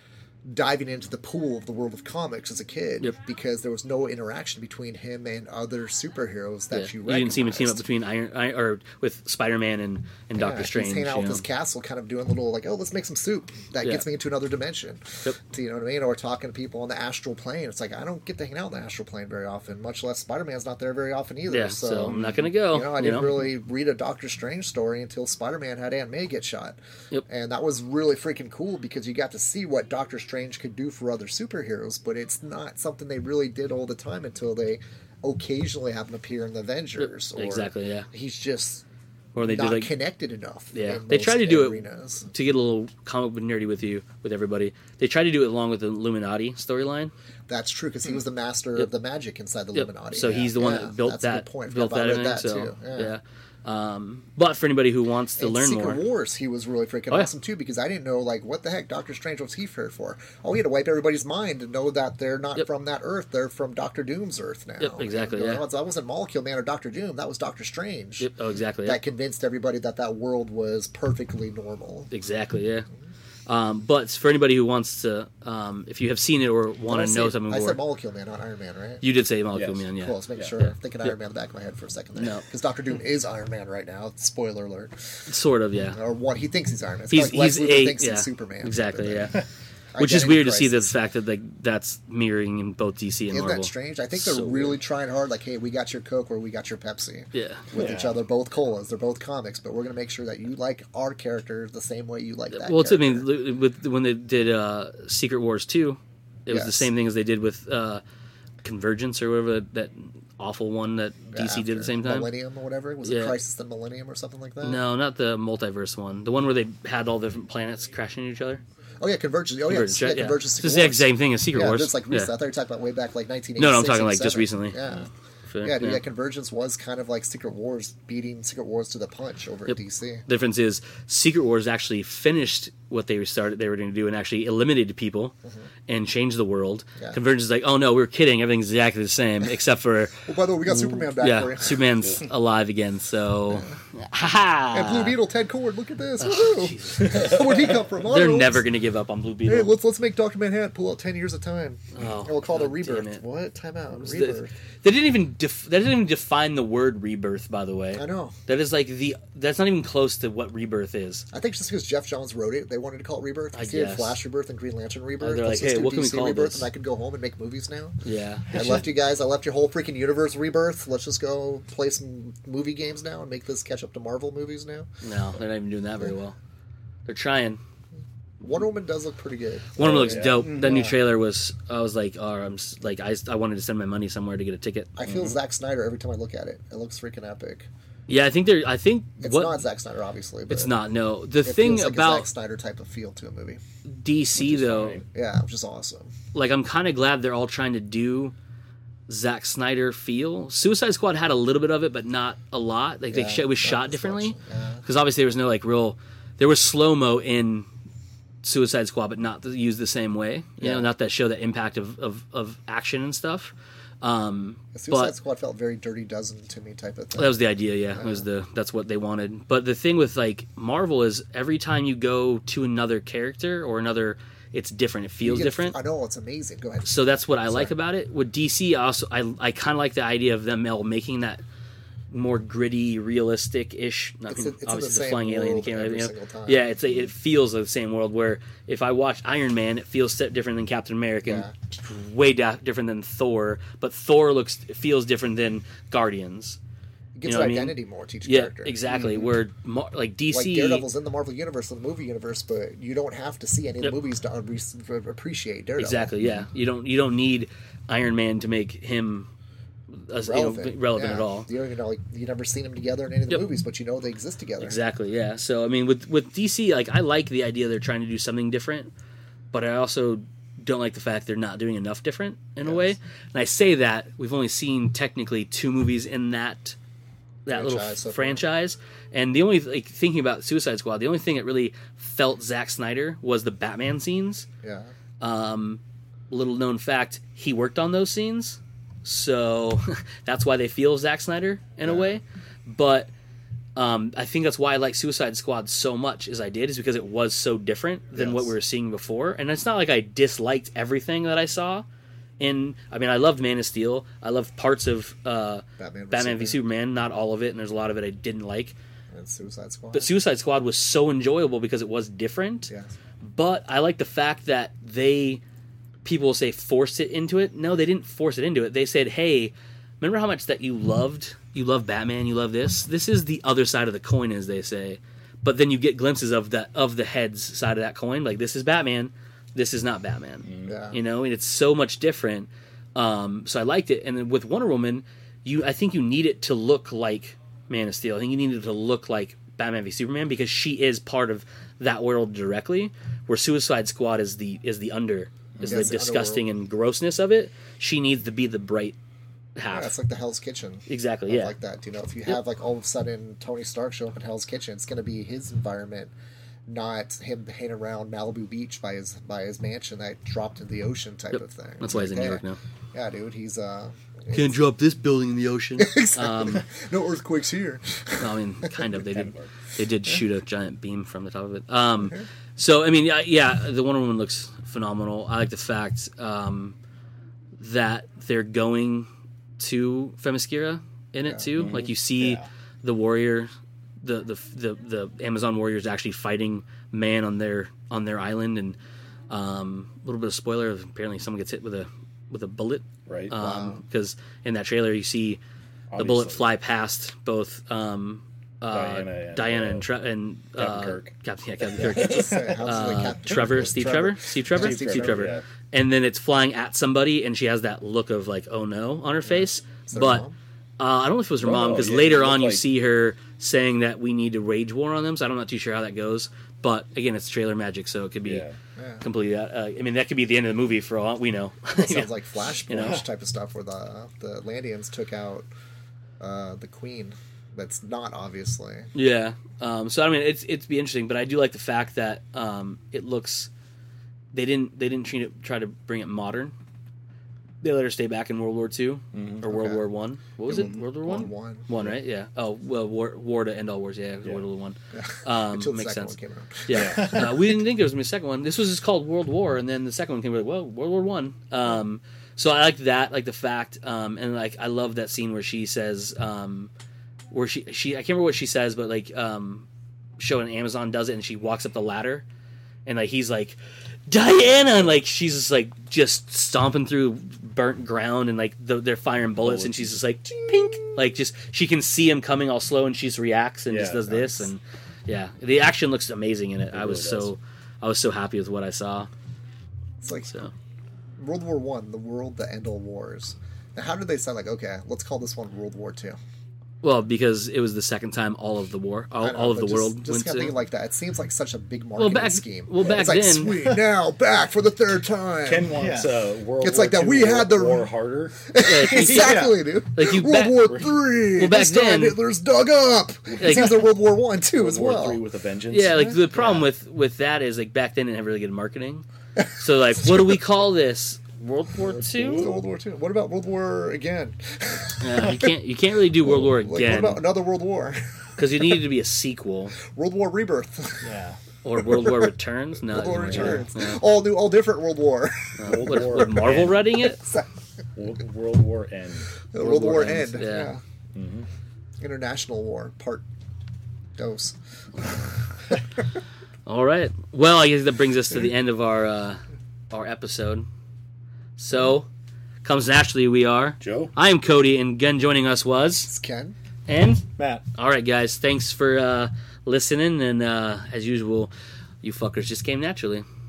[SPEAKER 3] diving into the pool of the world of comics as a kid,
[SPEAKER 1] Yep.
[SPEAKER 3] because there was no interaction between him and other superheroes that
[SPEAKER 1] yeah.
[SPEAKER 3] you
[SPEAKER 1] you
[SPEAKER 3] recognized.
[SPEAKER 1] didn't see him team up between Iron, Iron or with Spider-Man and, and
[SPEAKER 3] Yeah,
[SPEAKER 1] Doctor Strange.
[SPEAKER 3] He's hanging out
[SPEAKER 1] you
[SPEAKER 3] with
[SPEAKER 1] know?
[SPEAKER 3] this castle, kind of doing little like, oh, let's make some soup. That
[SPEAKER 1] Yeah.
[SPEAKER 3] gets me into another dimension.
[SPEAKER 1] Yep.
[SPEAKER 3] Do you know what I mean? Or talking to people on the astral plane. It's like I don't get to hang out in the astral plane very often. Much less Spider-Man's not there very often either.
[SPEAKER 1] Yeah,
[SPEAKER 3] so,
[SPEAKER 1] so I'm not gonna go,
[SPEAKER 3] You know, I
[SPEAKER 1] you
[SPEAKER 3] didn't
[SPEAKER 1] know?
[SPEAKER 3] really read a Doctor Strange story until Spider-Man had Aunt May get shot.
[SPEAKER 1] Yep.
[SPEAKER 3] And that was really freaking cool because you got to see what Doctor Strange could do for other superheroes, but it's not something they really did all the time until they occasionally have him appear in the Avengers. Or
[SPEAKER 1] Exactly, yeah.
[SPEAKER 3] He's just
[SPEAKER 1] Or they
[SPEAKER 3] not
[SPEAKER 1] do like
[SPEAKER 3] connected enough.
[SPEAKER 1] Yeah,
[SPEAKER 3] in
[SPEAKER 1] they
[SPEAKER 3] most
[SPEAKER 1] try to do it-
[SPEAKER 3] arenas.
[SPEAKER 1] to get a little comic book nerdy with you with everybody. They try to do it along with the Illuminati storyline.
[SPEAKER 3] That's true because he was the master
[SPEAKER 1] Yep.
[SPEAKER 3] of the magic inside the
[SPEAKER 1] Yep.
[SPEAKER 3] Illuminati.
[SPEAKER 1] So he's the one
[SPEAKER 3] Yeah,
[SPEAKER 1] that built
[SPEAKER 3] that's a
[SPEAKER 1] that
[SPEAKER 3] good point.
[SPEAKER 1] built
[SPEAKER 3] I
[SPEAKER 1] that
[SPEAKER 3] read
[SPEAKER 1] everything.
[SPEAKER 3] that
[SPEAKER 1] So
[SPEAKER 3] too.
[SPEAKER 1] yeah. Um, but for anybody who wants to
[SPEAKER 3] And
[SPEAKER 1] learn
[SPEAKER 3] Secret
[SPEAKER 1] more,
[SPEAKER 3] Wars, he was really freaking
[SPEAKER 1] Oh, yeah.
[SPEAKER 3] awesome too because I didn't know like what the heck Doctor Strange was he here for? Oh, he had to wipe everybody's mind to know that they're not
[SPEAKER 1] Yep.
[SPEAKER 3] from that Earth; they're from Doctor Doom's Earth now.
[SPEAKER 1] Yep, exactly,
[SPEAKER 3] And, you
[SPEAKER 1] yeah.
[SPEAKER 3] know, that wasn't Molecule Man or Doctor Doom; that was Doctor Strange.
[SPEAKER 1] Yep, oh exactly,
[SPEAKER 3] That
[SPEAKER 1] yeah.
[SPEAKER 3] convinced everybody that that world was perfectly normal.
[SPEAKER 1] exactly, yeah. Um, but for anybody who wants to, um, if you have seen it or want
[SPEAKER 3] I
[SPEAKER 1] to know
[SPEAKER 3] said-
[SPEAKER 1] something
[SPEAKER 3] I
[SPEAKER 1] more,
[SPEAKER 3] said Molecule Man, not Iron Man, right?
[SPEAKER 1] you did say Molecule
[SPEAKER 2] Yes.
[SPEAKER 1] Man, yeah.
[SPEAKER 3] Cool, let's make
[SPEAKER 2] Yeah.
[SPEAKER 3] sure.
[SPEAKER 1] Yeah.
[SPEAKER 3] I'm thinking Iron Man in the back of my head for a second there.
[SPEAKER 1] No.
[SPEAKER 3] Because Doctor Doom is Iron Man right now. Spoiler alert.
[SPEAKER 1] Sort of, yeah.
[SPEAKER 3] Or what he thinks he's Iron Man. It's
[SPEAKER 1] He's
[SPEAKER 3] kinda like
[SPEAKER 1] he's
[SPEAKER 3] Lex Luthor
[SPEAKER 1] a
[SPEAKER 3] thinks
[SPEAKER 1] yeah,
[SPEAKER 3] he's Superman.
[SPEAKER 1] exactly, yeah. Which is
[SPEAKER 3] Identity
[SPEAKER 1] weird to see the
[SPEAKER 3] Crisis.
[SPEAKER 1] fact that like that's mirroring in both D C and
[SPEAKER 3] Isn't
[SPEAKER 1] Marvel.
[SPEAKER 3] that strange? I think they're
[SPEAKER 1] So
[SPEAKER 3] really
[SPEAKER 1] weird.
[SPEAKER 3] trying hard. Like, hey, we got your Coke or we got your Pepsi.
[SPEAKER 1] Yeah.
[SPEAKER 3] With
[SPEAKER 2] Yeah.
[SPEAKER 3] each other, both colas. They're both comics, but we're gonna make sure that you like our character the same way you like that.
[SPEAKER 1] Well, it's, I
[SPEAKER 3] character.
[SPEAKER 1] mean, with when they did uh, Secret Wars two, it was the
[SPEAKER 3] Yes.
[SPEAKER 1] same thing as they did with uh, Convergence or whatever that, that awful one that D C did at the
[SPEAKER 3] After
[SPEAKER 1] same time.
[SPEAKER 3] Millennium or whatever. Was
[SPEAKER 1] Yeah.
[SPEAKER 3] it Crisis on Millennium or something like that?
[SPEAKER 1] No, not the multiverse one. The one where they had all the different planets crashing into each other.
[SPEAKER 3] Oh yeah, Convergence. Oh
[SPEAKER 1] Convergence,
[SPEAKER 3] yeah,
[SPEAKER 1] right?
[SPEAKER 3] yeah,
[SPEAKER 1] Yeah.
[SPEAKER 3] Convergence.
[SPEAKER 1] It's the exact same thing as Secret
[SPEAKER 3] yeah,
[SPEAKER 1] Wars.
[SPEAKER 3] just like
[SPEAKER 1] Yeah.
[SPEAKER 3] recent. I thought you were talking about way back like nineteen eighty-six.
[SPEAKER 1] No, no, I'm talking like just
[SPEAKER 3] eighty-seven.
[SPEAKER 1] recently.
[SPEAKER 3] Yeah.
[SPEAKER 1] Fair,
[SPEAKER 3] Yeah, dude, yeah. Convergence was kind of like Secret Wars beating Secret Wars to the punch over
[SPEAKER 1] Yep.
[SPEAKER 3] at D C.
[SPEAKER 1] The difference is Secret Wars actually finished what they started they were going to do and actually eliminated people and changed the world.
[SPEAKER 3] Mm-hmm. Yeah.
[SPEAKER 1] Convergence is like, oh no, we were kidding. Everything's exactly the same except for
[SPEAKER 3] Well, by the way, we got Superman back for
[SPEAKER 1] yeah,
[SPEAKER 3] you.
[SPEAKER 1] Superman's alive again. So, ha
[SPEAKER 3] And Blue
[SPEAKER 1] ha.
[SPEAKER 3] Beetle, Ted Cord, look at this. Woohoo! Where'd he come from?
[SPEAKER 1] They're
[SPEAKER 3] Arnold.
[SPEAKER 1] never going to give up on Blue Beetle.
[SPEAKER 3] Hey, let's let's make Doctor Manhattan pull out ten years of time.
[SPEAKER 1] Oh,
[SPEAKER 3] and we'll call it a
[SPEAKER 1] God
[SPEAKER 3] rebirth.
[SPEAKER 1] damn it.
[SPEAKER 3] What? Time out.
[SPEAKER 1] The-
[SPEAKER 3] Rebirth.
[SPEAKER 1] they didn't even def- they didn't even define the word rebirth. By the way,
[SPEAKER 3] I know.
[SPEAKER 1] that is like the that's not even close to what rebirth is.
[SPEAKER 3] I think just because Jeff Johns wrote it, they wanted to call it Rebirth.
[SPEAKER 1] I
[SPEAKER 3] Because he had
[SPEAKER 1] guess.
[SPEAKER 3] Flash Rebirth and Green Lantern Rebirth.
[SPEAKER 1] they're
[SPEAKER 3] Let's
[SPEAKER 1] like,
[SPEAKER 3] just
[SPEAKER 1] hey,
[SPEAKER 3] do
[SPEAKER 1] what can we
[SPEAKER 3] D C
[SPEAKER 1] call
[SPEAKER 3] Rebirth,
[SPEAKER 1] this?
[SPEAKER 3] and I could go home and make movies now.
[SPEAKER 1] Yeah,
[SPEAKER 3] I left you guys. I left your whole freaking universe Rebirth. Let's just go play some movie games now and make this catch up to Marvel movies now.
[SPEAKER 1] no, they're not even doing that very well. They're trying.
[SPEAKER 3] Wonder Woman does look pretty good.
[SPEAKER 1] One of them
[SPEAKER 2] Oh,
[SPEAKER 1] looks
[SPEAKER 2] yeah.
[SPEAKER 1] dope. That new
[SPEAKER 3] Yeah.
[SPEAKER 1] trailer was. I was like, oh, I'm s- like, I, I wanted to send my money somewhere to get a ticket.
[SPEAKER 3] I feel Zack Snyder every time I look at it. It looks freaking epic.
[SPEAKER 1] Yeah, I think they're. I think
[SPEAKER 3] It's
[SPEAKER 1] what
[SPEAKER 3] not Zack Snyder, obviously. But
[SPEAKER 1] it's not. No, the
[SPEAKER 3] It
[SPEAKER 1] thing
[SPEAKER 3] feels like a
[SPEAKER 1] about
[SPEAKER 3] Zack Snyder type of feel to a movie.
[SPEAKER 1] D C though,
[SPEAKER 2] fine.
[SPEAKER 3] Yeah, which is awesome.
[SPEAKER 1] like I'm kind of glad they're all trying to do Zack Snyder feel. Suicide Squad had a little bit of it, but not a lot. Like
[SPEAKER 3] Yeah,
[SPEAKER 1] they sh- it was
[SPEAKER 3] not
[SPEAKER 1] shot
[SPEAKER 3] as
[SPEAKER 1] differently
[SPEAKER 3] much, yeah.
[SPEAKER 1] because obviously there was no like real. There was slow mo in Suicide Squad, but not used the same way. You
[SPEAKER 3] Yeah.
[SPEAKER 1] know, not that show the impact of of, of action and stuff. Um,
[SPEAKER 3] Suicide
[SPEAKER 1] but
[SPEAKER 3] Squad felt very Dirty Dozen to me type of thing.
[SPEAKER 1] that was the idea. Yeah, it was the that's what they wanted. But the thing with like Marvel is every time you go to another character or another, it's different. It feels
[SPEAKER 3] You get-
[SPEAKER 1] different.
[SPEAKER 3] I know, it's amazing. Go ahead.
[SPEAKER 1] So that's what I like about it. With D C, I also I I kind of like the idea of them all making that more gritty, realistic-ish. Not
[SPEAKER 3] It's in- it's in the
[SPEAKER 1] obviously the
[SPEAKER 3] same
[SPEAKER 1] flying alien. You
[SPEAKER 3] world
[SPEAKER 1] can't
[SPEAKER 3] every
[SPEAKER 1] you know?
[SPEAKER 3] single time.
[SPEAKER 1] Yeah, it's like, it feels like the same world. Where if I watch Iron Man, it feels set different than Captain America, way da- different than Thor. But Thor looks feels different than Guardians.
[SPEAKER 3] It gives
[SPEAKER 1] you know
[SPEAKER 3] it
[SPEAKER 1] what I mean?
[SPEAKER 3] identity more to each
[SPEAKER 1] Yeah,
[SPEAKER 3] character.
[SPEAKER 1] exactly. Where Mar- like D
[SPEAKER 3] Like
[SPEAKER 1] C,
[SPEAKER 3] Daredevil's in the Marvel universe, the movie universe, but you don't have to see any of the
[SPEAKER 1] Yep.
[SPEAKER 3] movies to un- re- appreciate Daredevil.
[SPEAKER 1] exactly. Yeah, you don't you don't need Iron Man to make him uh,
[SPEAKER 3] Relevant,
[SPEAKER 1] you know, relevant
[SPEAKER 3] yeah.
[SPEAKER 1] at all.
[SPEAKER 3] You don't even know, like, you never seen them together in any of the
[SPEAKER 1] Yep.
[SPEAKER 3] movies, but you know they exist together.
[SPEAKER 1] Exactly, yeah. So I mean, with with D C, like I like the idea they're trying to do something different, but I also don't like the fact they're not doing enough different in a
[SPEAKER 3] Yes.
[SPEAKER 1] way. And I say that we've only seen technically two movies in that that little
[SPEAKER 3] Franchise so far.
[SPEAKER 1] franchise, and the only like thinking about Suicide Squad, the only thing that really felt Zack Snyder was the Batman scenes.
[SPEAKER 3] Yeah.
[SPEAKER 1] Um, little known fact, he worked on those scenes, so that's why they feel Zack Snyder in a
[SPEAKER 3] Yeah.
[SPEAKER 1] way. But um, I think that's why I like Suicide Squad so much as I did, is because it was so different than
[SPEAKER 3] Yes.
[SPEAKER 1] what we were seeing before. And it's not like I disliked everything that I saw. In I mean, I loved Man of Steel. I loved parts of uh,
[SPEAKER 3] Batman v
[SPEAKER 1] Batman v
[SPEAKER 3] Superman.
[SPEAKER 1] Superman, not all of it, and there's a lot of it I didn't like.
[SPEAKER 3] And Suicide Squad.
[SPEAKER 1] But Suicide Squad was so enjoyable because it was different.
[SPEAKER 3] Yeah.
[SPEAKER 1] But I like the fact that they, people will say forced it into it. No, they didn't force it into it. They said, hey, remember how much that you loved? You love Batman, you love this? This is the other side of the coin, as they say. But then you get glimpses of that of the heads side of that coin. Like, this is Batman, this is not Batman.
[SPEAKER 3] Yeah.
[SPEAKER 1] You know, and it's so much different. Um, so I liked it. And then with Wonder Woman, you I think you need it to look like Man of Steel. I think you need it to look like Batman v Superman because she is part of that world directly. Where Suicide Squad is the is the under is
[SPEAKER 3] Yeah, it's
[SPEAKER 1] the
[SPEAKER 3] the
[SPEAKER 1] disgusting and grossness of it. She needs to be the bright half.
[SPEAKER 3] Yeah, it's like the Hell's Kitchen.
[SPEAKER 1] Exactly.
[SPEAKER 3] of
[SPEAKER 1] Yeah.
[SPEAKER 3] Like that. You know, if you have like all of a sudden Tony Stark show up in Hell's Kitchen, it's going to be his environment, not him hanging around Malibu Beach by his by his mansion that dropped into the ocean type
[SPEAKER 1] Yep.
[SPEAKER 3] of thing.
[SPEAKER 1] That's why he's in New
[SPEAKER 3] Like,
[SPEAKER 1] York
[SPEAKER 3] yeah.
[SPEAKER 1] now.
[SPEAKER 3] Yeah, dude, he's uh.
[SPEAKER 1] Can't drop this building in the ocean. um,
[SPEAKER 3] No earthquakes here.
[SPEAKER 1] I mean, kind of. They
[SPEAKER 2] Kind
[SPEAKER 1] did.
[SPEAKER 2] of.
[SPEAKER 1] They did shoot a giant beam from the top of it. Um, so I mean, yeah, yeah, the Wonder Woman looks phenomenal. I like the fact um, that they're going to Themyscira in it too. Like you see
[SPEAKER 2] Yeah.
[SPEAKER 1] the warrior, the, the the the Amazon warriors actually fighting man on their on their island, and Um, a little bit of spoiler. Apparently, someone gets hit with a with a bullet.
[SPEAKER 2] Right.
[SPEAKER 1] Because in that trailer, you see the bullet
[SPEAKER 2] Obviously.
[SPEAKER 1] fly past both um, uh,
[SPEAKER 2] Diana and,
[SPEAKER 1] Diana
[SPEAKER 2] uh,
[SPEAKER 1] and, Tre- and uh,
[SPEAKER 2] Captain Kirk.
[SPEAKER 1] Captain, yeah, Captain Kirk.
[SPEAKER 3] Just say, how's the
[SPEAKER 1] Uh,
[SPEAKER 3] Captain
[SPEAKER 1] Trevor,
[SPEAKER 3] Kirk?
[SPEAKER 1] Steve Trevor, Steve Trevor,
[SPEAKER 3] Steve
[SPEAKER 1] Steve
[SPEAKER 3] Trevor,
[SPEAKER 1] Trevor,
[SPEAKER 2] yeah.
[SPEAKER 1] and then it's flying at somebody, and she has that look of like, oh no, on her face.
[SPEAKER 3] Is that her
[SPEAKER 1] But
[SPEAKER 3] mom?
[SPEAKER 1] uh, I don't know if it was her
[SPEAKER 2] No,
[SPEAKER 1] mom
[SPEAKER 2] no,
[SPEAKER 1] because
[SPEAKER 2] yeah,
[SPEAKER 1] later
[SPEAKER 2] it
[SPEAKER 1] on
[SPEAKER 2] looked
[SPEAKER 1] you
[SPEAKER 2] like-
[SPEAKER 1] see her saying that we need to rage war on them. So I'm not too sure how that goes. But again, it's trailer magic, so it could be
[SPEAKER 2] Yeah.
[SPEAKER 3] Yeah.
[SPEAKER 1] completely. Uh, I mean, that could be the end of the movie for all we know.
[SPEAKER 3] It sounds like Flashpoint
[SPEAKER 1] You know?
[SPEAKER 3] type of stuff where the the Atlanteans took out uh, the Queen. That's not obviously.
[SPEAKER 1] Yeah. Um, so I mean, it's it's be interesting, but I do like the fact that um, it looks. They didn't they didn't treat it, try to bring it modern. They let her stay back in World War Two or World
[SPEAKER 3] Okay.
[SPEAKER 1] War One. What was it? World War One.
[SPEAKER 3] One.
[SPEAKER 1] One, right? Yeah. Oh, well, war, war to end all wars. Yeah, it was
[SPEAKER 2] Yeah.
[SPEAKER 1] World War One.
[SPEAKER 3] Yeah.
[SPEAKER 1] Um,
[SPEAKER 3] Until the
[SPEAKER 1] makes
[SPEAKER 3] second
[SPEAKER 1] sense.
[SPEAKER 3] one came out.
[SPEAKER 1] Yeah, uh, we didn't think there was gonna be a second one. This was just called World War, and then the second one came like, well, World War One. Um, so I like that, like the fact, um, and like I love that scene where she says, um, where she she I can't remember what she says, but like um, showing Amazon does it, and she walks up the ladder, and like he's like, Diana, and like she's just like just stomping through burnt ground, and like the, they're firing bullets, and she's just like pink, like just she can see him coming all slow, and she just reacts and just
[SPEAKER 2] Yeah,
[SPEAKER 1] does this,
[SPEAKER 3] nice.
[SPEAKER 1] and yeah, the action looks amazing in it. I was
[SPEAKER 2] really
[SPEAKER 1] so I was so happy with what I saw.
[SPEAKER 3] It's like
[SPEAKER 1] So
[SPEAKER 3] World War One, the world that end all wars. Now, how did they say like, okay, let's call this one World War Two?
[SPEAKER 1] well, because it was the second time all of the war, all,
[SPEAKER 3] I know,
[SPEAKER 1] all of
[SPEAKER 3] but
[SPEAKER 1] the
[SPEAKER 3] just,
[SPEAKER 1] world
[SPEAKER 3] just
[SPEAKER 1] went
[SPEAKER 3] kind of
[SPEAKER 1] to.
[SPEAKER 3] thinking like that. It seems like such a big
[SPEAKER 1] Well,
[SPEAKER 3] marketing
[SPEAKER 1] back-
[SPEAKER 3] scheme.
[SPEAKER 1] well, back
[SPEAKER 3] it's like,
[SPEAKER 1] then-
[SPEAKER 3] sweet, now back for the third time.
[SPEAKER 2] Ken wants
[SPEAKER 4] Yeah.
[SPEAKER 2] uh, World
[SPEAKER 3] It's
[SPEAKER 2] War
[SPEAKER 3] like that
[SPEAKER 2] Two
[SPEAKER 3] we had the-
[SPEAKER 2] war harder.
[SPEAKER 1] Like,
[SPEAKER 3] Exactly, dude.
[SPEAKER 1] Like you
[SPEAKER 3] World
[SPEAKER 1] back-
[SPEAKER 3] War Three.
[SPEAKER 1] Well, back
[SPEAKER 3] this time
[SPEAKER 1] then-
[SPEAKER 3] Hitler's dug up. it seems like World War One too as
[SPEAKER 2] World
[SPEAKER 3] well.
[SPEAKER 2] War Three with a vengeance.
[SPEAKER 1] Yeah, like the problem
[SPEAKER 2] Yeah.
[SPEAKER 1] with with that is like back then they didn't have really good marketing. So like, what do we call this? World War
[SPEAKER 3] It's
[SPEAKER 1] Two?
[SPEAKER 3] World War Two. What about World War again?
[SPEAKER 1] Yeah, you can't you can't really do World War
[SPEAKER 3] Like, what
[SPEAKER 1] again
[SPEAKER 3] about another World War?
[SPEAKER 1] because it needed to be a sequel
[SPEAKER 3] World War Rebirth.
[SPEAKER 4] Yeah.
[SPEAKER 1] or World War Returns. No,
[SPEAKER 3] World War
[SPEAKER 1] it didn't work.
[SPEAKER 3] Returns.
[SPEAKER 1] Yeah.
[SPEAKER 3] All new, all different World War.
[SPEAKER 2] World
[SPEAKER 1] What,
[SPEAKER 2] War
[SPEAKER 1] what, Marvel
[SPEAKER 2] End.
[SPEAKER 1] writing it?
[SPEAKER 2] World, World War End.
[SPEAKER 3] World, War,
[SPEAKER 1] War
[SPEAKER 3] End.
[SPEAKER 1] Ends,
[SPEAKER 3] Yeah.
[SPEAKER 1] yeah.
[SPEAKER 3] International War Part Dos.
[SPEAKER 1] All right. Well, I guess that brings us to the end of our uh, our episode. So, comes naturally. We are.
[SPEAKER 2] Joe?
[SPEAKER 1] I am Cody, and again joining us was
[SPEAKER 3] It's Ken.
[SPEAKER 1] and.
[SPEAKER 4] Matt.
[SPEAKER 1] All right, guys. Thanks for uh, listening, and uh, as usual, you fuckers just came naturally.